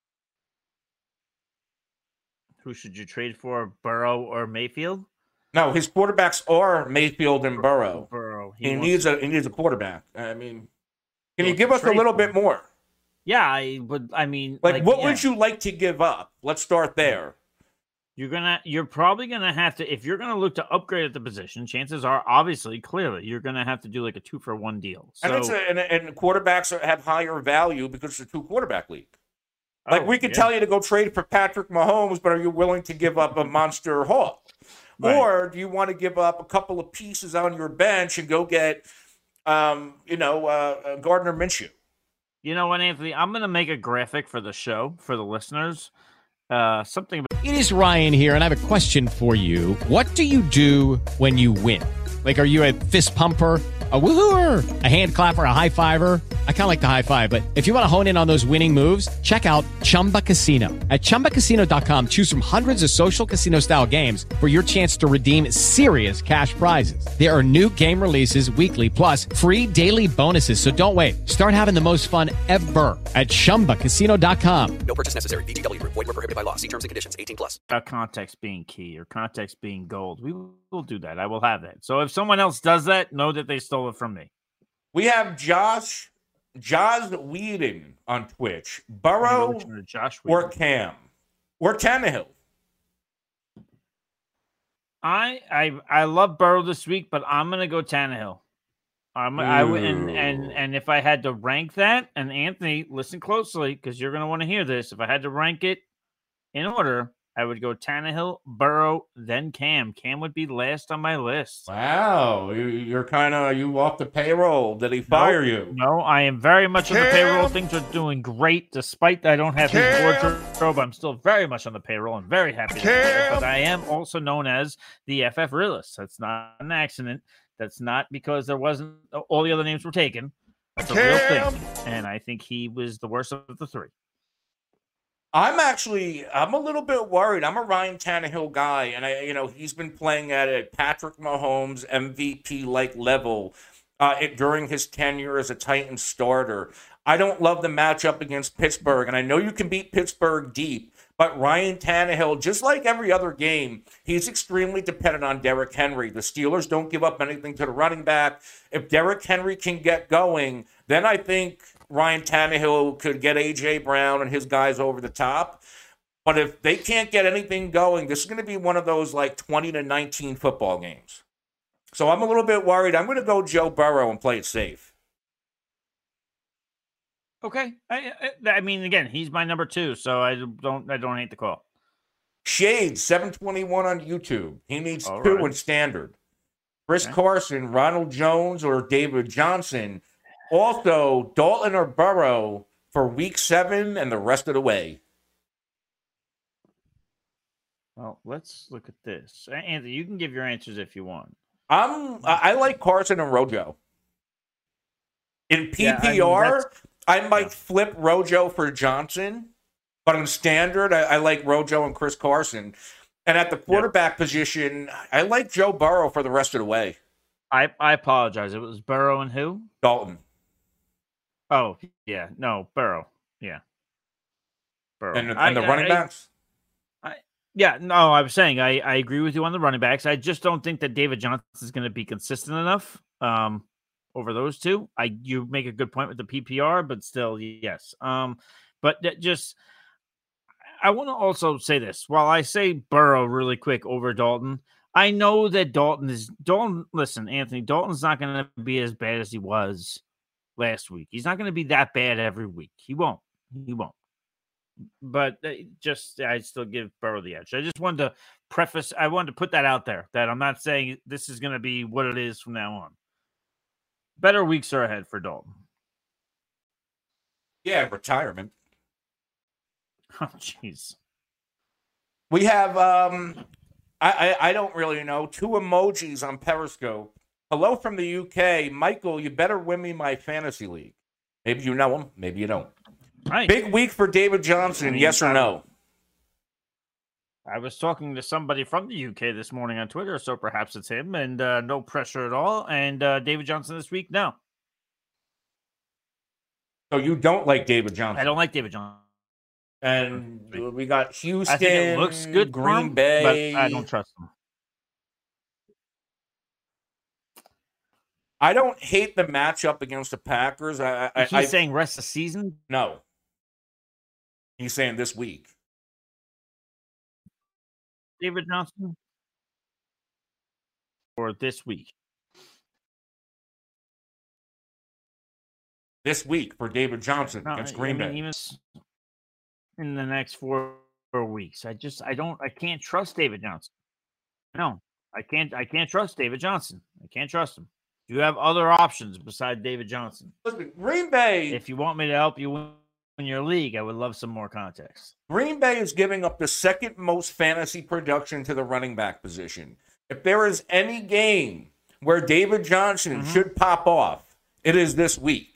Who should you trade for, Burrow or Mayfield? No, his quarterbacks are Mayfield and Burrow. Burrow. He, he needs a he needs a quarterback. I mean, can you give us a little bit more? Yeah, I would. I mean, like, like what yeah. would you like to give up? Let's start there. You're gonna, you're probably gonna have to, if you're gonna look to upgrade at the position, chances are, obviously, clearly, you're gonna have to do like a two for one deal. So, and, it's a, and, and quarterbacks are, have higher value because it's a two quarterback league. Like, oh, we could yeah. tell you to go trade for Patrick Mahomes, but are you willing to give up a monster haul? Right. Or do you want to give up a couple of pieces on your bench and go get, um, you know, uh, Gardner Minshew? You know what, Anthony? I'm gonna make a graphic for the show for the listeners. Uh, something. About- it is Ryan here, and I have a question for you. What do you do when you win? Like, are you a fist pumper, a woohooer, a hand clapper, a high fiver? I kind of like the high five, but if you want to hone in on those winning moves, check out Chumba Casino. At chumba casino dot com, choose from hundreds of social casino style games for your chance to redeem serious cash prizes. There are new game releases weekly, plus free daily bonuses. So don't wait. Start having the most fun ever at chumba casino dot com. No purchase necessary. V G W Group. Void where prohibited by law. See terms and conditions. eighteen plus. About context being key or context being gold. We will do that. I will have that. So if someone else does that, know that they stole it from me. We have Josh, Josh Whedon on Twitch. Burrow Josh or Cam or Tannehill. I I I love Burrow this week, but I'm gonna go Tannehill. Um, I would, and and and if I had to rank that, and Anthony, listen closely because you're gonna want to hear this. If I had to rank it in order, I would go Tannehill, Burrow, then Cam. Cam would be last on my list. Wow, you're kind of you off the payroll. Did he fire no, you? No, I am very much Cam. on the payroll. Things are doing great, despite that I don't have Cam. his wardrobe. I'm still very much on the payroll and very happy. That but I am also known as the F F realist. That's not an accident. That's not because there wasn't all the other names were taken. That's a Cam. real thing, and I think he was the worst of the three. I'm actually, I'm a little bit worried. I'm a Ryan Tannehill guy, and I, you know, he's been playing at a Patrick Mahomes M V P-like level uh, it, during his tenure as a Titans starter. I don't love the matchup against Pittsburgh, and I know you can beat Pittsburgh deep, but Ryan Tannehill, just like every other game, he's extremely dependent on Derrick Henry. The Steelers don't give up anything to the running back. If Derrick Henry can get going, then I think Ryan Tannehill could get A J Brown and his guys over the top. But if they can't get anything going, this is going to be one of those like twenty to nineteen football games. So I'm a little bit worried. I'm going to go Joe Burrow and play it safe. Okay. I, I, I mean, again, he's my number two, so I don't I don't hate the call. Shade seven twenty-one on YouTube. He needs All two right. in standard. Chris Okay. Carson, Ronald Jones, or David Johnson. Also, Dalton or Burrow for week seven and the rest of the way. Well, let's look at this. Anthony, you can give your answers if you want. I'm, I like Carson and Rojo. In P P R, Yeah, I mean, I, might yeah. flip Rojo for Johnson, but in standard, I, I like Rojo and Chris Carson. And at the quarterback position, I like Joe Burrow for the rest of the way. I, I apologize. It was Burrow and who? Dalton. Oh, yeah. No, Burrow. Yeah. Burrow. And, and I- the running I- backs? Yeah, no, I was saying I, I agree with you on the running backs. I just don't think that David Johnson is going to be consistent enough um, over those two. I you make a good point with the P P R, but still, yes. Um, but that just I want to also say this. While I say Burrow really quick over Dalton, I know that Dalton is Dalton. Listen, Anthony, Dalton's not going to be as bad as he was last week. He's not going to be that bad every week. He won't. He won't. but just I still give Burrow the edge. I just wanted to preface. I wanted to put that out there that I'm not saying this is going to be what it is from now on. Better weeks are ahead for Dalton. Yeah, retirement. Oh, jeez. We have, um, I, I I don't really know, two emojis on Periscope. Hello from the U K. Michael, you better win me my fantasy league. Maybe you know him, maybe you don't. Right. Big week for David Johnson, I mean, yes or no? I was talking to somebody from the U K this morning on Twitter, so perhaps it's him, and uh, no pressure at all. And uh, David Johnson this week, no. So you don't like David Johnson? I don't like David Johnson. And we got Houston, I think it looks good, Green him, Bay. But I don't trust him. I don't hate the matchup against the Packers. I, I, He's I, saying rest of the season? No. He's saying this week. David Johnson? Or this week? This week for David Johnson no, against Green I mean, Bay. Even in the next four, four weeks. I just I don't I can't trust David Johnson. No, I can't I can't trust David Johnson. I can't trust him. Do you have other options besides David Johnson? Listen, Green Bay. If you want me to help you win your league, I would love some more context. Green Bay is giving up the second most fantasy production to the running back position. If there is any game where David Johnson mm-hmm. should pop off, it is this week.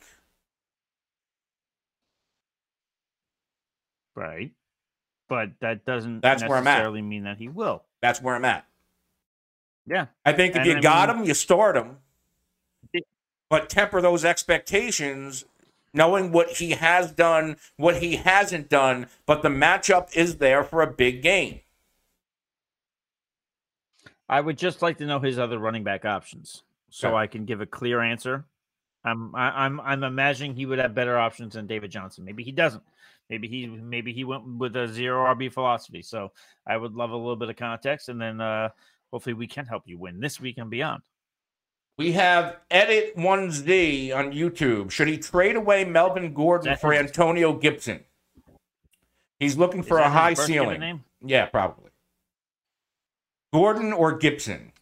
Right. But that doesn't That's where I'm at. necessarily mean that he will. That's where I'm at. Yeah. I think if and you I got mean, him, you start him. But temper those expectations, knowing what he has done, what he hasn't done, but the matchup is there for a big game. I would just like to know his other running back options so okay. I can give a clear answer. I'm I, I'm I'm imagining he would have better options than David Johnson. Maybe he doesn't. Maybe he maybe he went with a zero R B philosophy. So I would love a little bit of context, and then uh, hopefully we can help you win this week and beyond. We have Edit one Z on YouTube. Should he trade away Melvin Gordon for Antonio Gibson? He's looking for a high ceiling. Name? Yeah, probably. Gordon or Gibson?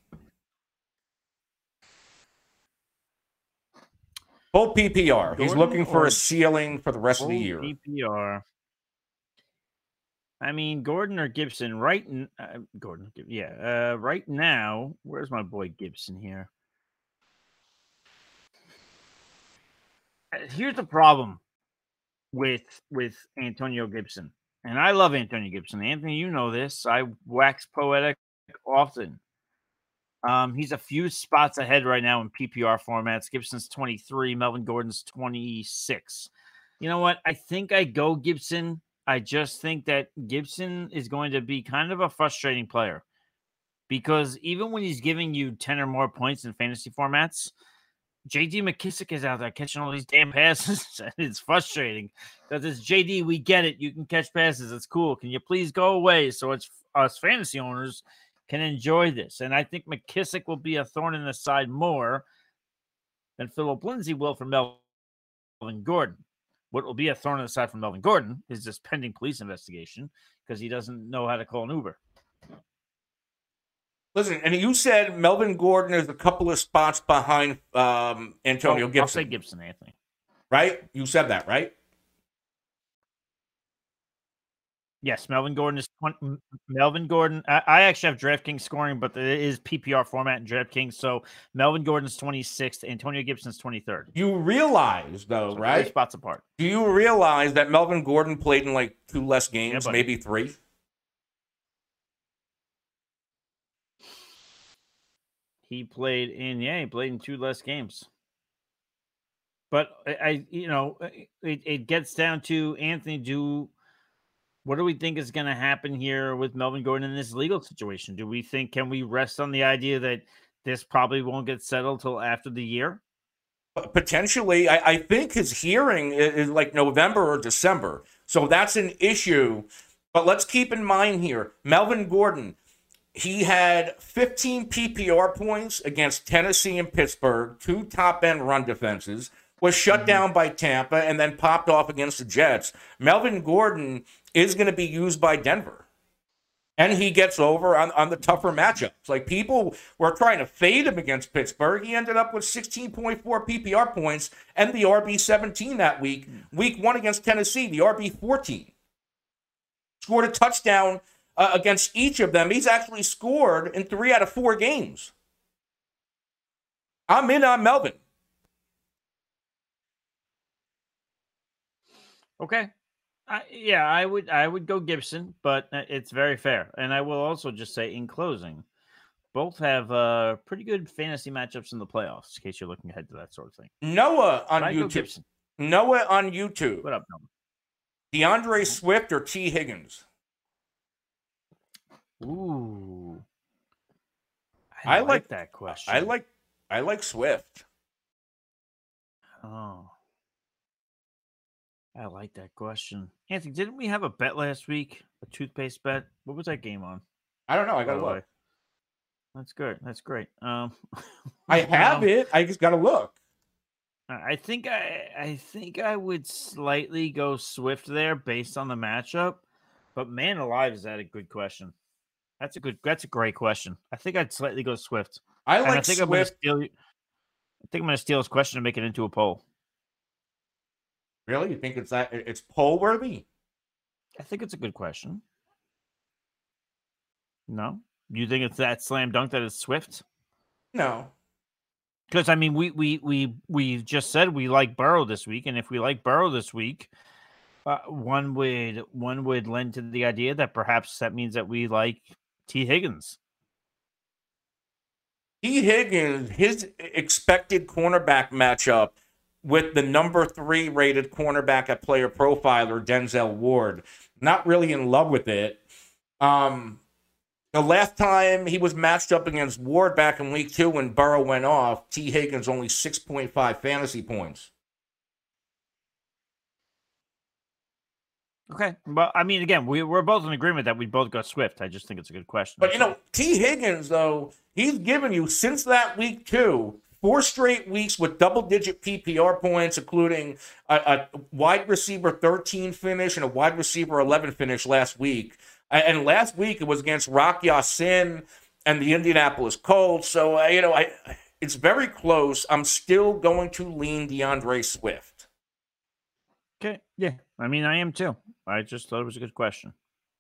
Full P P R. Gordon He's looking for a ceiling for the rest of the year. P P R. I mean, Gordon or Gibson, right? Uh, Gordon, yeah. Uh, right now, where's my boy Gibson here? Here's the problem with with Antonio Gibson, and I love Antonio Gibson. Anthony, you know this. I wax poetic often. Um, he's a few spots ahead right now in P P R formats. Gibson's twenty-three, Melvin Gordon's twenty-six. You know what? I think I go Gibson. I just think that Gibson is going to be kind of a frustrating player because even when he's giving you ten or more points in fantasy formats, J D McKissick is out there catching all these damn passes. It's frustrating because it's J D. We get it. You can catch passes. It's cool. Can you please go away so it's us fantasy owners can enjoy this? And I think McKissick will be a thorn in the side more than Phillip Lindsay will for Melvin Gordon. What will be a thorn in the side for Melvin Gordon is this pending police investigation because he doesn't know how to call an Uber. Listen, and you said Melvin Gordon is a couple of spots behind um, Antonio oh, Gibson. I'll say Gibson, Anthony. Right? You said that, right? Yes, Melvin Gordon is twenty, Melvin Gordon. I, I actually have DraftKings scoring, but it is P P R format in DraftKings. So Melvin Gordon's twenty-sixth, Antonio Gibson's twenty-third. You realize, though, so right? Three spots apart. Do you realize that Melvin Gordon played in like two less games, yeah, maybe three? He played in, yeah, he played in two less games. But I, I you know, it, it gets down to Anthony. Do what do we think is going to happen here with Melvin Gordon in this legal situation? Do we think, can we rest on the idea that this probably won't get settled till after the year? Potentially. I, I think his hearing is, is like November or December. So that's an issue. But let's keep in mind here, Melvin Gordon, he had fifteen P P R points against Tennessee and Pittsburgh, two top-end run defenses, was shut down by Tampa and then popped off against the Jets. Melvin Gordon is going to be used by Denver. And he gets over on, on the tougher matchups. Like, people were trying to fade him against Pittsburgh. He ended up with sixteen point four P P R points and the R B seventeen that week. Week one against Tennessee, the R B fourteen. Scored a touchdown uh, against each of them. He's actually scored in three out of four games. I'm in on Melvin. Okay. I, yeah, I would I would go Gibson, but it's very fair. And I will also just say in closing, both have uh, pretty good fantasy matchups in the playoffs, in case you're looking ahead to that sort of thing. Noah on but YouTube. Noah on YouTube. What up, Noah? DeAndre Swift or T. Higgins? Ooh. I, I like, like that question. I like I like Swift. Oh. I like that question. Anthony, didn't we have a bet last week? A toothpaste bet? What was that game on? I don't know. I got to look. That's good. That's great. Um, I have um, it. I just got to look. I think I I think I would slightly go Swift there based on the matchup. But man alive, is that a good question? That's a good that's a great question. I think I'd slightly go Swift. I like and I think Swift. I'm gonna steal I think I'm gonna steal his question and make it into a poll. Really? You think it's that it's poll worthy? I think it's a good question. No? You think it's that slam dunk that is Swift? No. Because I mean we we we we just said we like Burrow this week, and if we like Burrow this week, uh, one would one would lend to the idea that perhaps that means that we like T. Higgins. T. Higgins, his expected cornerback matchup with the number three rated cornerback at Player Profiler, Denzel Ward. Not really in love with it. Um, the last time he was matched up against Ward back in week two when Burrow went off, T. Higgins only six point five fantasy points. Okay. Well, I mean, again, we, we're both in agreement that we both got Swift. I just think it's a good question. But, you know, T. Higgins, though, he's given you, since that week two, four straight weeks with double-digit P P R points, including a, a wide receiver thirteen finish and a wide receiver eleven finish last week. And last week it was against Rock Ya-Sin and the Indianapolis Colts. So, uh, you know, I it's very close. I'm still going to lean DeAndre Swift. Okay, yeah. I mean, I am too. I just thought it was a good question.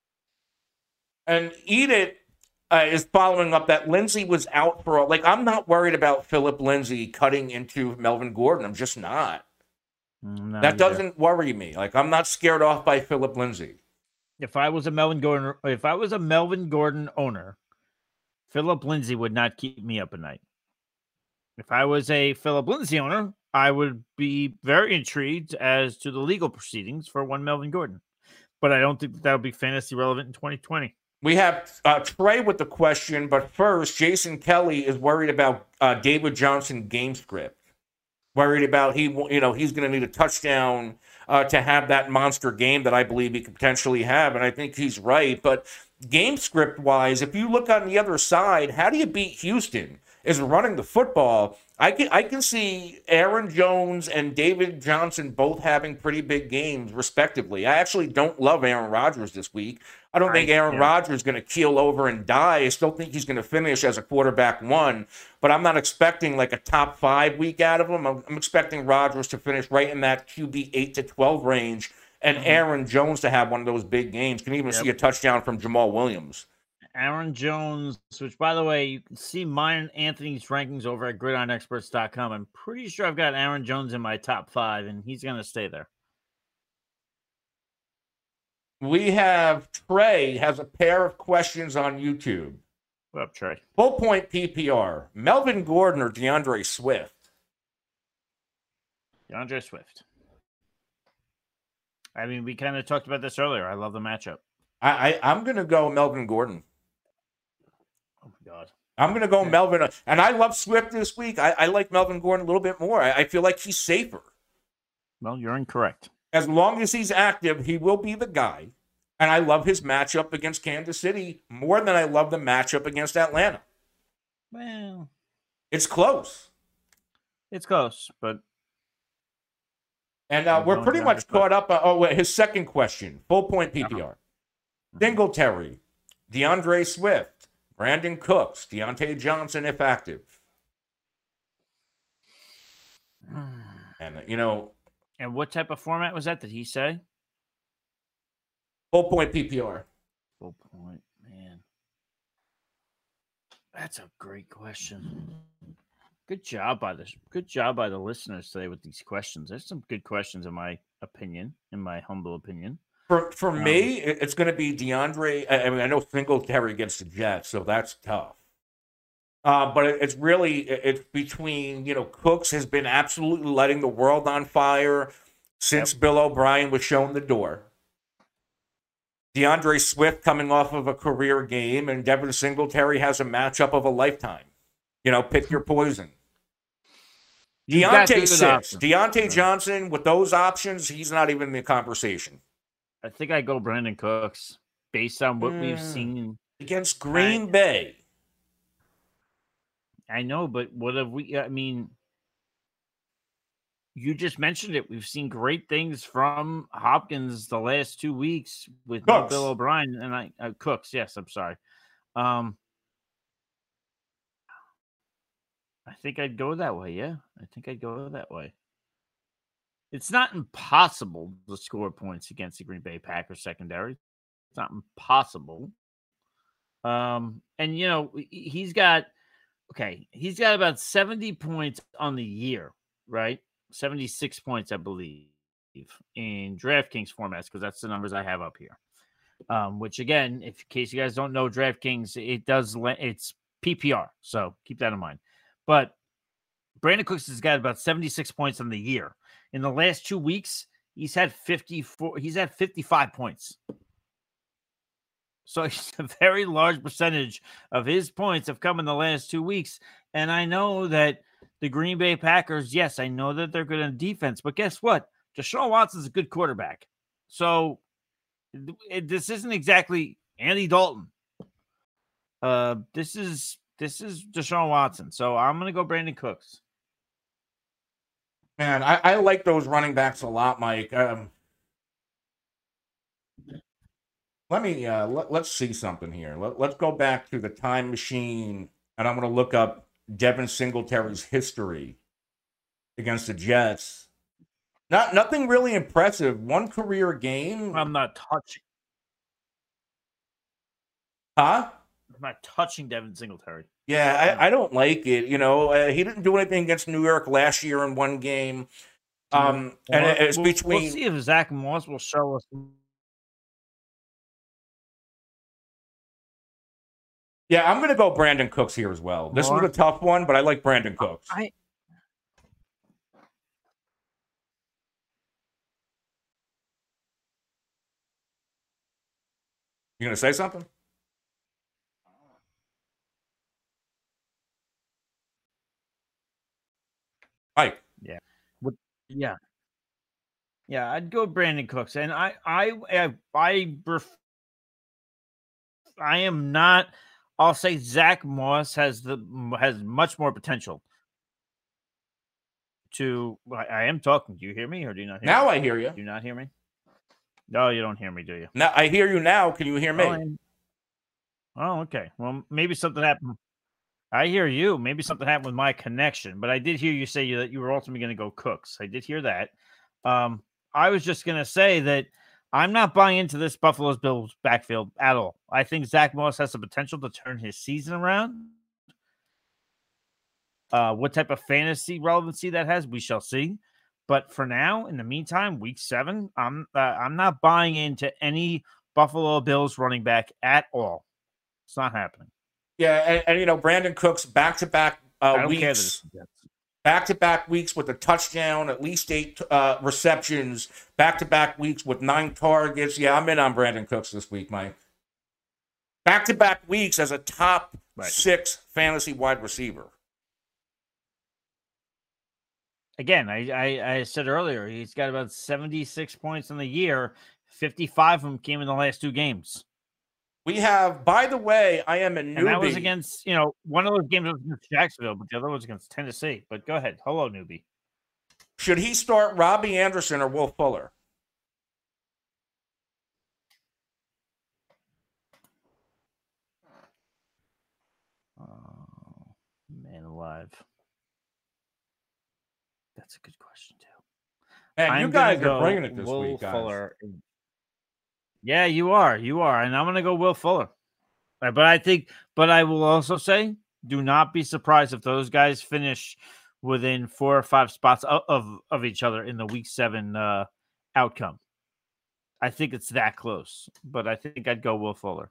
And Edith uh, is following up that Lindsey was out for, like, I'm not worried about Philip Lindsay cutting into Melvin Gordon. I'm just not. No, that doesn't worry me. Like, I'm not scared off by Philip Lindsay. If I was a Melvin Gordon, if I was a Melvin Gordon owner, Philip Lindsay would not keep me up at night. If I was a Philip Lindsay owner, I would be very intrigued as to the legal proceedings for one Melvin Gordon. But I don't think that, that would be fantasy relevant in twenty twenty. We have uh, Trey with the question, but first, Jason Kelly is worried about uh, David Johnson game script. Worried about he, you know, he's going to need a touchdown uh, to have that monster game that I believe he could potentially have, and I think he's right. But game script wise, if you look on the other side, how do you beat Houston? Is running the football. I can I can see Aaron Jones and David Johnson both having pretty big games, respectively. I actually don't love Aaron Rodgers this week. I don't think Aaron yeah. Rodgers is going to keel over and die. I still think he's going to finish as a quarterback one, but I'm not expecting like a top five week out of him. I'm, I'm expecting Rodgers to finish right in that Q B eight to twelve range, and mm-hmm. Aaron Jones to have one of those big games. Can even yep. see a touchdown from Jamal Williams. Aaron Jones, which, by the way, you can see mine and Anthony's rankings over at gridiron experts dot com. I'm pretty sure I've got Aaron Jones in my top five, and he's going to stay there. We have Trey has a pair of questions on YouTube. What up, Trey? Full point P P R. Melvin Gordon or DeAndre Swift? DeAndre Swift. I mean, we kind of talked about this earlier. I love the matchup. I, I, I'm going to go Melvin Gordon. Oh, my God. I'm going to go yeah. Melvin. And I love Swift this week. I, I like Melvin Gordon a little bit more. I, I feel like he's safer. Well, you're incorrect. As long as he's active, he will be the guy. And I love his matchup against Kansas City more than I love the matchup against Atlanta. Well, it's close. It's close, but And uh, we're pretty much caught up. Uh, oh, wait, his second question, full point P P R. Uh-huh. Singletary, DeAndre Swift, Brandon Cooks, Deontay Johnson, if active. And, you know. And what type of format was that? Did he say? Full point P P R. Full point, man. That's a great question. Good job by the good job by the listeners today with these questions. There's some good questions in my opinion, in my humble opinion. For for um, me, it's going to be DeAndre. I mean, I know Singletary against the Jets, so that's tough. Uh, but it, it's really it's between you know Cooks has been absolutely lighting the world on fire since yep. Bill O'Brien was shown the door. DeAndre Swift coming off of a career game, and Devin Singletary has a matchup of a lifetime. You know, pick your poison. Deontay six. Deontay Johnson, with those options, he's not even in the conversation. I think I go Brandon Cooks based on what mm. we've seen. Against Green I, Bay. I know, but what have we, I mean, you just mentioned it. We've seen great things from Hopkins the last two weeks with no Bill O'Brien and I uh, Cooks. Yes, I'm sorry. Um, I think I'd go that way. Yeah, I think I'd go that way. It's not impossible to score points against the Green Bay Packers secondary. It's not impossible. Um, and you know he's got okay. He's got about seventy points on the year, right? seventy-six points, I believe, in DraftKings formats because that's the numbers I have up here. Um, which again, if in case you guys don't know DraftKings, it does it's P P R, so keep that in mind. But Brandon Cooks has got about seventy-six points on the year. In the last two weeks, he's had fifty-four. He's had fifty-five points. So it's a very large percentage of his points have come in the last two weeks. And I know that the Green Bay Packers, yes, I know that they're good on defense, but guess what? Deshaun Watson's a good quarterback. So it, this isn't exactly Andy Dalton. Uh, this is this is Deshaun Watson. So I'm going to go Brandon Cooks. Man, I, I like those running backs a lot, Mike. Um, let me uh, let, let's see something here. Let, let's go back to the time machine, and I'm going to look up Devin Singletary's history against the Jets. Not nothing really impressive. One career game. I'm not touching. Huh? I'm not touching Devin Singletary. Yeah, I, I don't like it. You know, uh, he didn't do anything against New York last year in one game. Um, well, and it's we'll, between. We'll see if Zach Moss will show us. Yeah, I'm going to go Brandon Cooks here as well. This More? was a tough one, but I like Brandon Cooks. I. You going to say something? Mike. Yeah. What, yeah. Yeah, I'd go Brandon Cooks. And I I I I, ref, I am not I'll say Zach Moss has the has much more potential to I, I am talking. Do you hear me or do you not hear now me? I hear you. Do you not hear me? No, you don't hear me, do you? Now I hear you now. Can you hear me? Oh, oh okay. Well, maybe something happened. I hear you. Maybe something happened with my connection, but I did hear you say that you were ultimately going to go Cooks. I did hear that. Um, I was just going to say that I'm not buying into this Buffalo Bills backfield at all. I think Zach Moss has the potential to turn his season around. Uh, what type of fantasy relevancy that has, we shall see. But for now, in the meantime, week seven, I'm uh, I'm not buying into any Buffalo Bills running back at all. It's not happening. Yeah, and, and you know, Brandon Cooks back-to-back uh, weeks, back-to-back weeks with a touchdown, at least eight uh, receptions, back-to-back weeks with nine targets. Yeah, I'm in on Brandon Cooks this week, Mike. Back-to-back weeks as a top right. six fantasy wide receiver. Again, I, I, I said earlier, he's got about seventy-six points in the year. fifty-five of them came in the last two games. We have, by the way, I am a newbie. And that was against, you know, one of those games was against Jacksonville, but the other was against Tennessee. But go ahead. Hello, newbie. Should he start Robbie Anderson or Will Fuller? Oh, man alive. That's a good question, too. Man, I'm you guys gonna are go bringing it this Will week, guys. Fuller. Yeah, you are. You are. And I'm going to go Will Fuller. Right, but I think, but I will also say, do not be surprised if those guys finish within four or five spots of, of, of each other in the week seven uh, outcome. I think it's that close, but I think I'd go Will Fuller.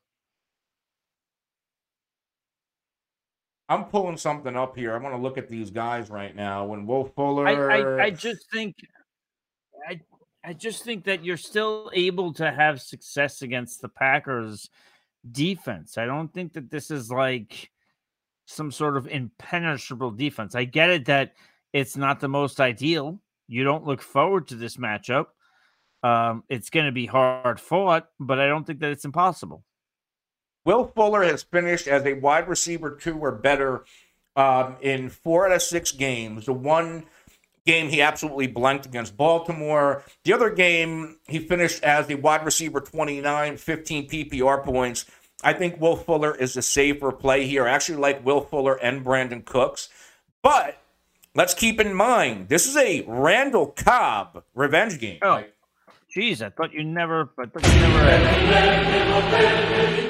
I'm pulling something up here. I want to look at these guys right now. When Will Fuller, I, I, I just think, I, I just think that you're still able to have success against the Packers defense. I don't think that this is like some sort of impenetrable defense. I get it that it's not the most ideal. You don't look forward to this matchup. Um, it's going to be hard fought, but I don't think that it's impossible. Will Fuller has finished as a wide receiver two or better um, in four out of six games. The one game he absolutely blanked against Baltimore. The other game, he finished as a wide receiver twenty-nine, fifteen P P R points. I think Will Fuller is a safer play here. I actually like Will Fuller and Brandon Cooks. But let's keep in mind, this is a Randall Cobb revenge game. Oh, like, geez, I thought you never, I thought you never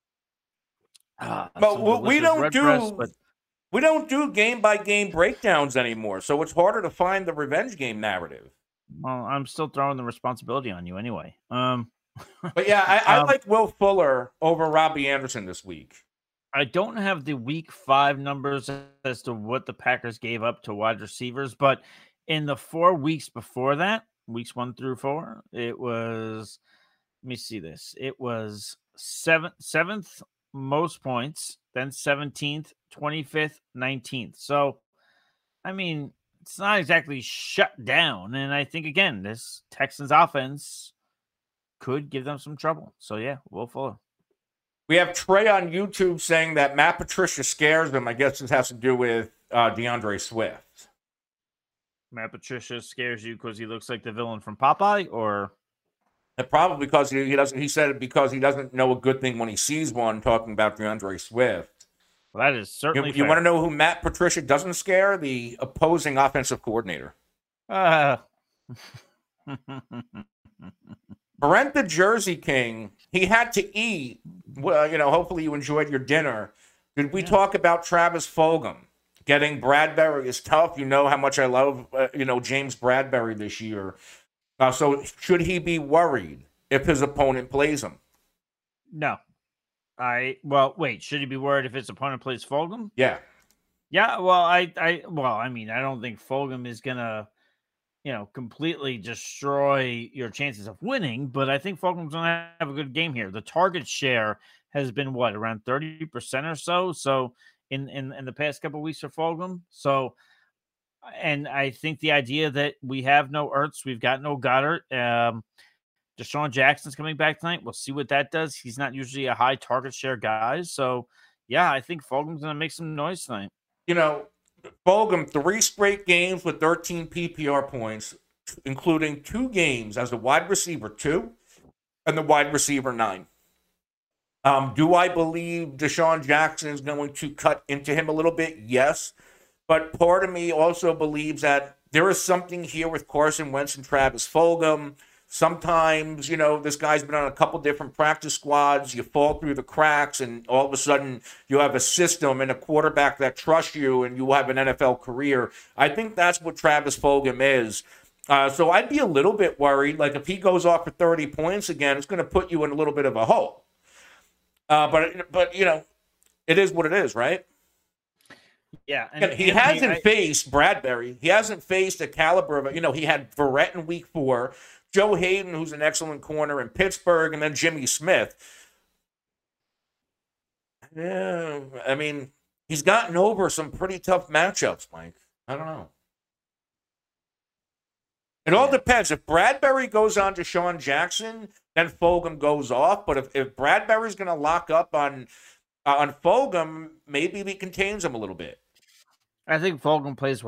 ah, but we don't do breast, but... we don't do game by game breakdowns anymore, so it's harder to find the revenge game narrative. Well, I'm still throwing the responsibility on you anyway. Um, but yeah, I, I um, like Will Fuller over Robbie Anderson this week. I don't have the week five numbers as to what the Packers gave up to wide receivers, but in the four weeks before that, weeks one through four, it was, let me see this. It was seventh, seventh most points, then seventeenth, twenty-fifth, nineteenth. So, I mean, it's not exactly shut down. And I think, again, this Texans offense could give them some trouble. So, yeah, Will Fuller. We have Trey on YouTube saying that Matt Patricia scares him. I guess this has to do with uh, DeAndre Swift. Matt Patricia scares you because he looks like the villain from Popeye, or? And probably because he, he doesn't. He said it because he doesn't know a good thing when he sees one. Talking about DeAndre Swift. Well, that is certainly. You, you want to know who Matt Patricia doesn't scare? The opposing offensive coordinator. Uh. Brent the Jersey King, he had to eat. Well, you know, hopefully you enjoyed your dinner. Did we yeah. talk about Travis Fulgham? Getting Bradbury is tough. You know how much I love, uh, you know, James Bradbury this year. Uh, so should he be worried if his opponent plays him? No. I, well, wait, should he be worried if his opponent plays Fulgham? Yeah. Yeah, well, I, I, well, I mean, I don't think Fulgham is going to, you know, completely destroy your chances of winning, but I think Fulgham's going to have a good game here. The target share has been what, around thirty percent or so. So in, in, in the past couple of weeks for Fulgham. So, and I think the idea that we have no Ertz, we've got no Goddard, um, Deshaun Jackson's coming back tonight. We'll see what that does. He's not usually a high target share guy. So yeah, I think Fulgham's going to make some noise tonight. You know, Fulgham, three straight games with thirteen P P R points, including two games as a wide receiver two and the wide receiver nine. Um, do I believe Deshaun Jackson is going to cut into him a little bit? Yes. But part of me also believes that there is something here with Carson Wentz and Travis Fulgham. Sometimes, you know, this guy's been on a couple different practice squads. You fall through the cracks, and all of a sudden you have a system and a quarterback that trusts you, and you have an N F L career. I think that's what Travis Fulgham is. Uh, so I'd be a little bit worried. Like, if he goes off for thirty points again, it's going to put you in a little bit of a hole. Uh, but, but you know, it is what it is, right? Yeah. And he and hasn't I, faced Bradbury. He hasn't faced a caliber of, you know, he had Verrett in week four, Joe Hayden, who's an excellent corner in Pittsburgh, and then Jimmy Smith. Yeah, I mean, he's gotten over some pretty tough matchups, Mike. I don't know. It all depends. If Bradbury goes on to Deshaun Jackson, then Fulgham goes off. But if, if Bradbury's going to lock up on uh, on Fulgham, maybe he contains him a little bit. I think Fulgham plays well.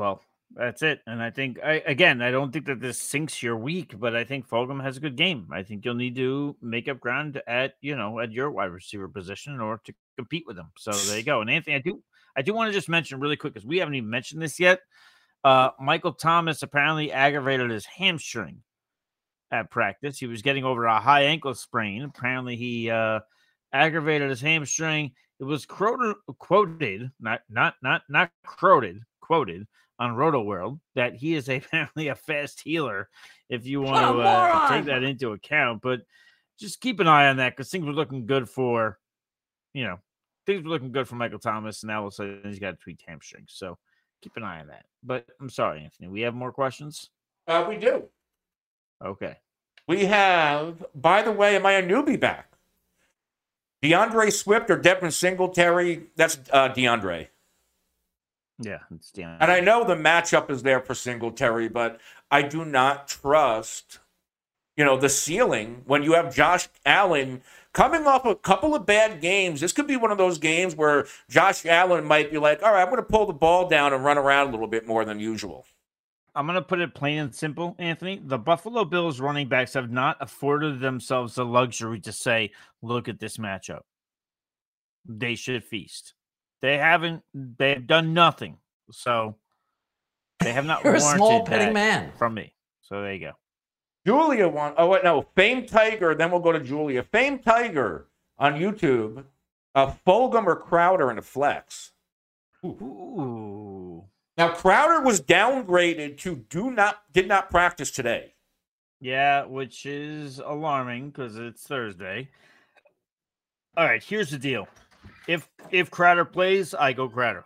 That's it. And I think, I, again, I don't think that this sinks your week, but I think Fulgham has a good game. I think you'll need to make up ground at, you know, at your wide receiver position in order to compete with him. So there you go. And Anthony, I do, I do want to just mention really quick, because we haven't even mentioned this yet. Uh, Michael Thomas apparently aggravated his hamstring at practice. He was getting over a high ankle sprain. Apparently he uh, aggravated his hamstring. It was quoted, quoted, not, not, not, not quoted, quoted on Roto World that he is apparently a fast healer, if you want to uh, take that into account. But just keep an eye on that, because things were looking good for, you know, things were looking good for Michael Thomas, and now all of a sudden he's got a tweaked hamstring. So keep an eye on that. But I'm sorry, Anthony. We have more questions? Uh, we do. Okay. We have, by the way, am I a newbie back? DeAndre Swift or Devin Singletary? That's uh, DeAndre. Yeah, it's DeAndre. And I know the matchup is there for Singletary, but I do not trust, you know, the ceiling when you have Josh Allen coming off a couple of bad games. This could be one of those games where Josh Allen might be like, all right, I'm going to pull the ball down and run around a little bit more than usual. I'm going to put it plain and simple, Anthony. The Buffalo Bills running backs have not afforded themselves the luxury to say, look at this matchup. They should feast. They haven't. They've done nothing. So they have not You're a warranted small petty that man from me. So there you go. Julia won. Oh, wait, no. Fame Tiger. Then we'll go to Julia. Fame Tiger on YouTube. Uh, Fulgham or Crowder in a flex. Ooh. Ooh. Now, Crowder was downgraded to do not did not practice today. Yeah, which is alarming because it's Thursday. All right, here's the deal. If if Crowder plays, I go Crowder.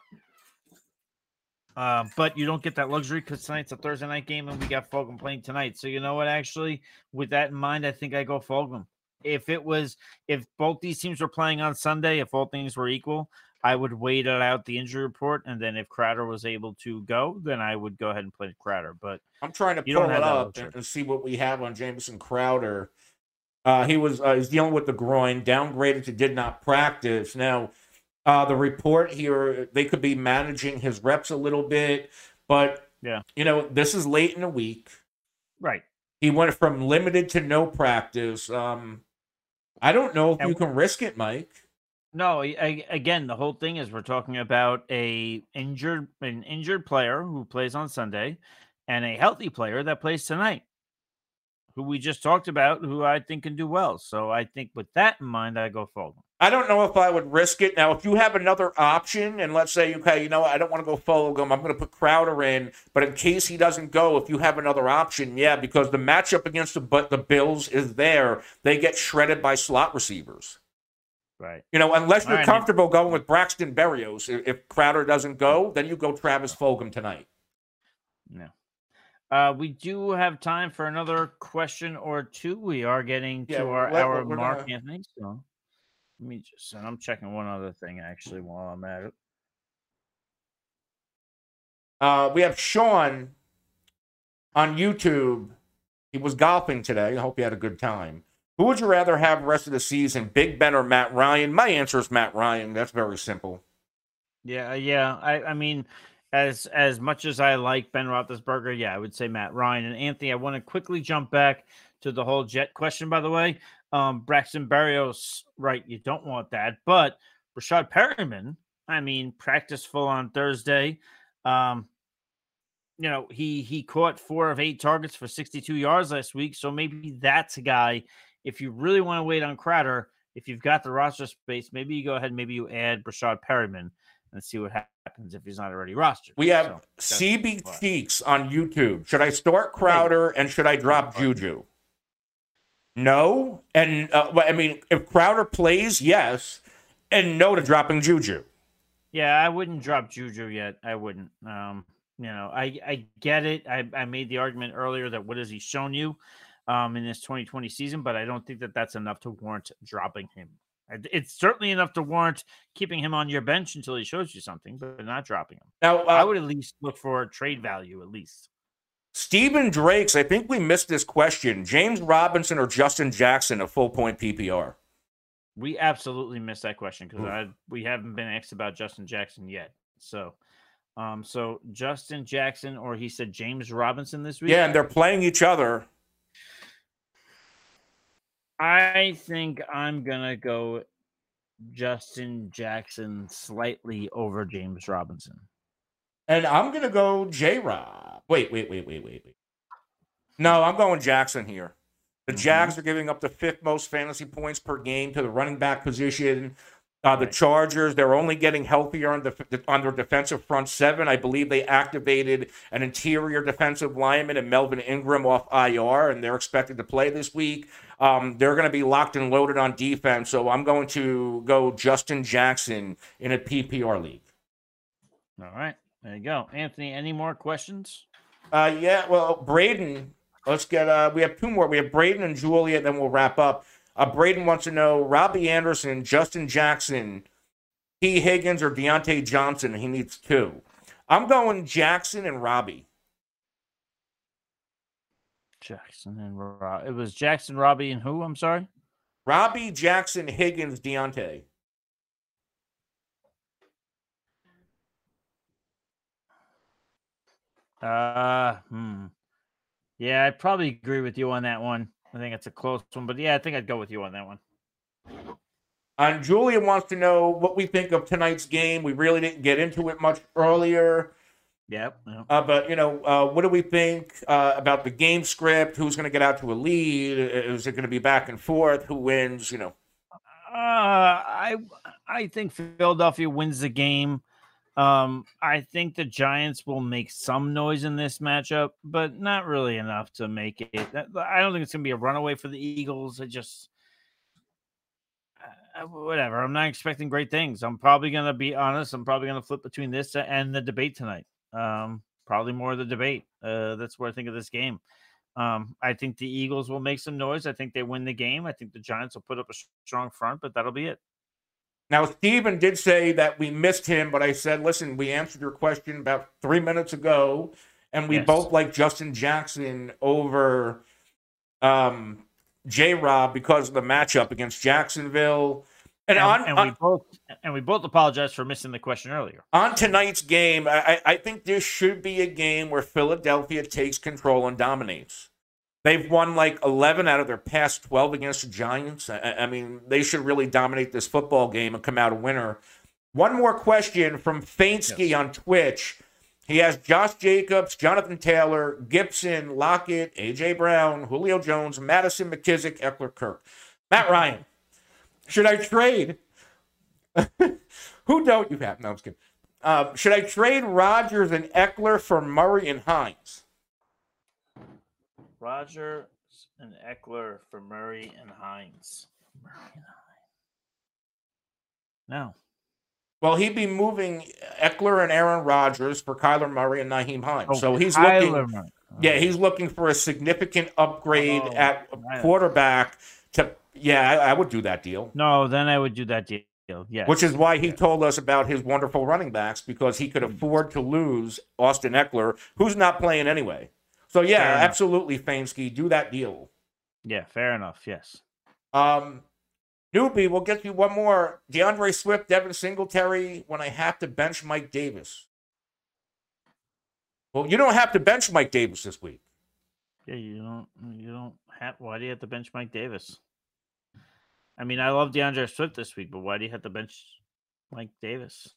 Uh, but you don't get that luxury because tonight's a Thursday night game and we got Fulgham playing tonight. So you know what? Actually, with that in mind, I think I go Fulgham. If it was, if both these teams were playing on Sunday, if all things were equal, I would wait out the injury report, and then if Crowder was able to go, then I would go ahead and play Crowder. But I'm trying to you pull don't it have that up luxury. and see what we have on Jamison Crowder. Uh, he was uh, he's dealing with the groin, downgraded to did not practice. Now, uh, the report here, they could be managing his reps a little bit, but yeah, you know, this is late in the week. Right. He went from limited to no practice. Um, I don't know if And- you can risk it, Mike. No, I, again, the whole thing is we're talking about a injured an injured player who plays on Sunday and a healthy player that plays tonight, who we just talked about, who I think can do well. So I think with that in mind, I go Fulgham. I don't know if I would risk it. Now, if you have another option, and let's say, okay, you know what, I don't want to go Fulgham, I'm going to put Crowder in, but in case he doesn't go, if you have another option, yeah, because the matchup against the, but the Bills is there. They get shredded by slot receivers. Right. You know, unless you're All right, comfortable going with Braxton Berrios, if, if Crowder doesn't go, then you go Travis Fulgham tonight. No. Uh, we do have time for another question or two. We are getting to Yeah, our let- hour we're mark, gonna- Anthony. So let me just, and I'm checking one other thing actually while I'm at it. Uh, we have Sean on YouTube. He was golfing today. I hope he had a good time. Who would you rather have the rest of the season, Big Ben or Matt Ryan? My answer is Matt Ryan. That's very simple. Yeah, yeah. I, I mean, as as much as I like Ben Roethlisberger, yeah, I would say Matt Ryan. And Anthony, I want to quickly jump back to the whole Jet question, by the way. Um, Braxton Berrios, right, you don't want that. But Rashad Perryman, I mean, practice full on Thursday. Um, you know, he he caught four of eight targets for sixty-two yards last week. So maybe that's a guy. If you really want to wait on Crowder, if you've got the roster space, maybe you go ahead and maybe you add Rashad Perryman and see what happens if he's not already rostered. We have So, C B Cheeks on YouTube. Should I start Crowder and should I drop Juju? No. And, uh, well, I mean, if Crowder plays, yes. And no to dropping Juju. Yeah, I wouldn't drop Juju yet. I wouldn't. Um, you know, I, I get it. I, I made the argument earlier that what has he shown you um, in this twenty twenty season, but I don't think that that's enough to warrant dropping him. It's certainly enough to warrant keeping him on your bench until he shows you something, but not dropping him. Now, uh, I would at least look for trade value, at least. Stephen Drakes, I think we missed this question. James Robinson or Justin Jackson, a full point P P R? We absolutely missed that question because I we haven't been asked about Justin Jackson yet. So Um, so Justin Jackson, or he said James Robinson this week. Yeah, and they're playing each other. I think I'm gonna go Justin Jackson slightly over James Robinson. And I'm going to go J-Rob. Wait, wait, wait, wait, wait, wait. No, I'm going Jackson here. The mm-hmm. Jags are giving up the fifth most fantasy points per game to the running back position. Uh, the Chargers, they're only getting healthier on, the, on their defensive front seven. I believe they activated an interior defensive lineman and Melvin Ingram off I R, and they're expected to play this week. Um, they're going to be locked and loaded on defense, so I'm going to go Justin Jackson in a P P R league. All right. There you go. Anthony, any more questions? Uh, yeah, well, Braden, let's get, uh, we have two more. We have Braden and Julia, then we'll wrap up. Uh, Braden wants to know, Robbie Anderson, Justin Jackson, T. Higgins, or Deontay Johnson. He needs two. I'm going Jackson and Robbie. Jackson and Robbie. It was Jackson, Robbie, and who? I'm sorry? Robbie, Jackson, Higgins, Deontay. Uh, hmm. Yeah, I probably agree with you on that one. I think it's a close one, but yeah, I think I'd go with you on that one. And Julia wants to know what we think of tonight's game. We really didn't get into it much earlier. Yep. yep. Uh, but, you know, uh, what do we think uh, about the game script? Who's going to get out to a lead? Is it going to be back and forth? Who wins? You know. Uh, I I think Philadelphia wins the game. Um, I think the Giants will make some noise in this matchup, but not really enough to make it. I don't think it's going to be a runaway for the Eagles. I just, uh, whatever. I'm not expecting great things. I'm probably going to be honest. I'm probably going to flip between this and the debate tonight. Um, probably more of the debate. Uh, that's what I think of this game. Um, I think the Eagles will make some noise. I think they win the game. I think the Giants will put up a strong front, but that'll be it. Now, Steven did say that we missed him, but I said, listen, we answered your question about three minutes ago, and we yes. both like Justin Jackson over um, J-Rob because of the matchup against Jacksonville. And, and, on, and on, we both and we both apologize for missing the question earlier. On tonight's game, I, I think this should be a game where Philadelphia takes control and dominates. They've won like eleven out of their past twelve against the Giants. I, I mean, they should really dominate this football game and come out a winner. One more question from Fainsky yes. on Twitch. He has Josh Jacobs, Jonathan Taylor, Gibson, Lockett, A J. Brown, Julio Jones, Madison, McKissick, Eckler, Kirk. Matt Ryan, should I trade? Who don't you have? No, I'm just kidding. Uh, should I trade Rodgers and Eckler for Murray and Hines? Rodgers and Eckler for Murray and Hines. Murray and Hines. No. Well, he'd be moving Eckler and Aaron Rodgers for Kyler Murray and Nyheim Hines. Oh, so he's Kyler looking. Murray. Oh. Yeah, he's looking for a significant upgrade Oh, at right. quarterback. To yeah, I, I would do that deal. No, then I would do that deal. Yes. Which is why he told us about his wonderful running backs, because he could afford to lose Austin Eckler, who's not playing anyway. So, yeah, Fair absolutely, Fainsky. Do that deal. Yeah, fair enough. Yes. Um, Newbie, we'll get you one more. DeAndre Swift, Devin Singletary, when I have to bench Mike Davis. Well, you don't have to bench Mike Davis this week. Yeah, you don't. You don't have. Why do you have to bench Mike Davis? I mean, I love DeAndre Swift this week, but why do you have to bench Mike Davis?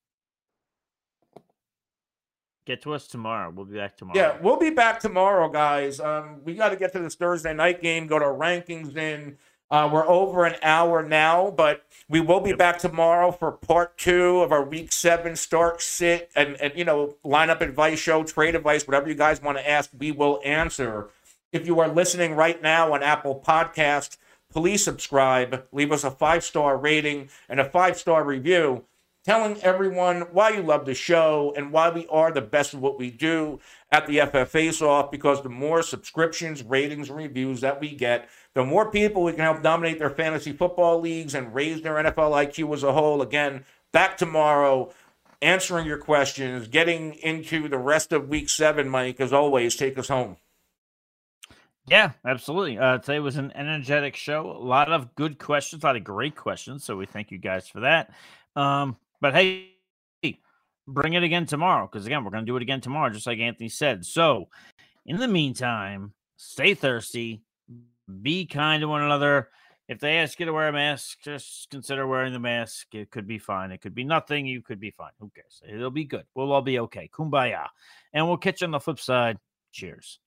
Get to us tomorrow. We'll be back tomorrow. Yeah, we'll be back tomorrow, guys. Um, we got to get to this Thursday night game, go to rankings in. Uh, we're over an hour now, but we will be yep. back tomorrow for part two of our week seven start, sit, and, and, you know, lineup advice show, trade advice, whatever you guys want to ask, we will answer. If you are listening right now on Apple Podcast, please subscribe, leave us a five-star rating and a five-star review, telling everyone why you love the show and why we are the best of what we do at the F F Face-Off, because the more subscriptions, ratings, and reviews that we get, the more people we can help dominate their fantasy football leagues and raise their N F L I Q as a whole. Again, back tomorrow, answering your questions, getting into the rest of week seven, Mike. As always, take us home. Yeah, absolutely. Uh, today was an energetic show. A lot of good questions, a lot of great questions. So we thank you guys for that. Um, but hey, bring it again tomorrow because, again, we're going to do it again tomorrow, just like Anthony said. So, in the meantime, stay thirsty, be kind to one another. If they ask you to wear a mask, just consider wearing the mask. It could be fine. It could be nothing. You could be fine. Who cares? It'll be good. We'll all be okay. Kumbaya. And we'll catch you on the flip side. Cheers.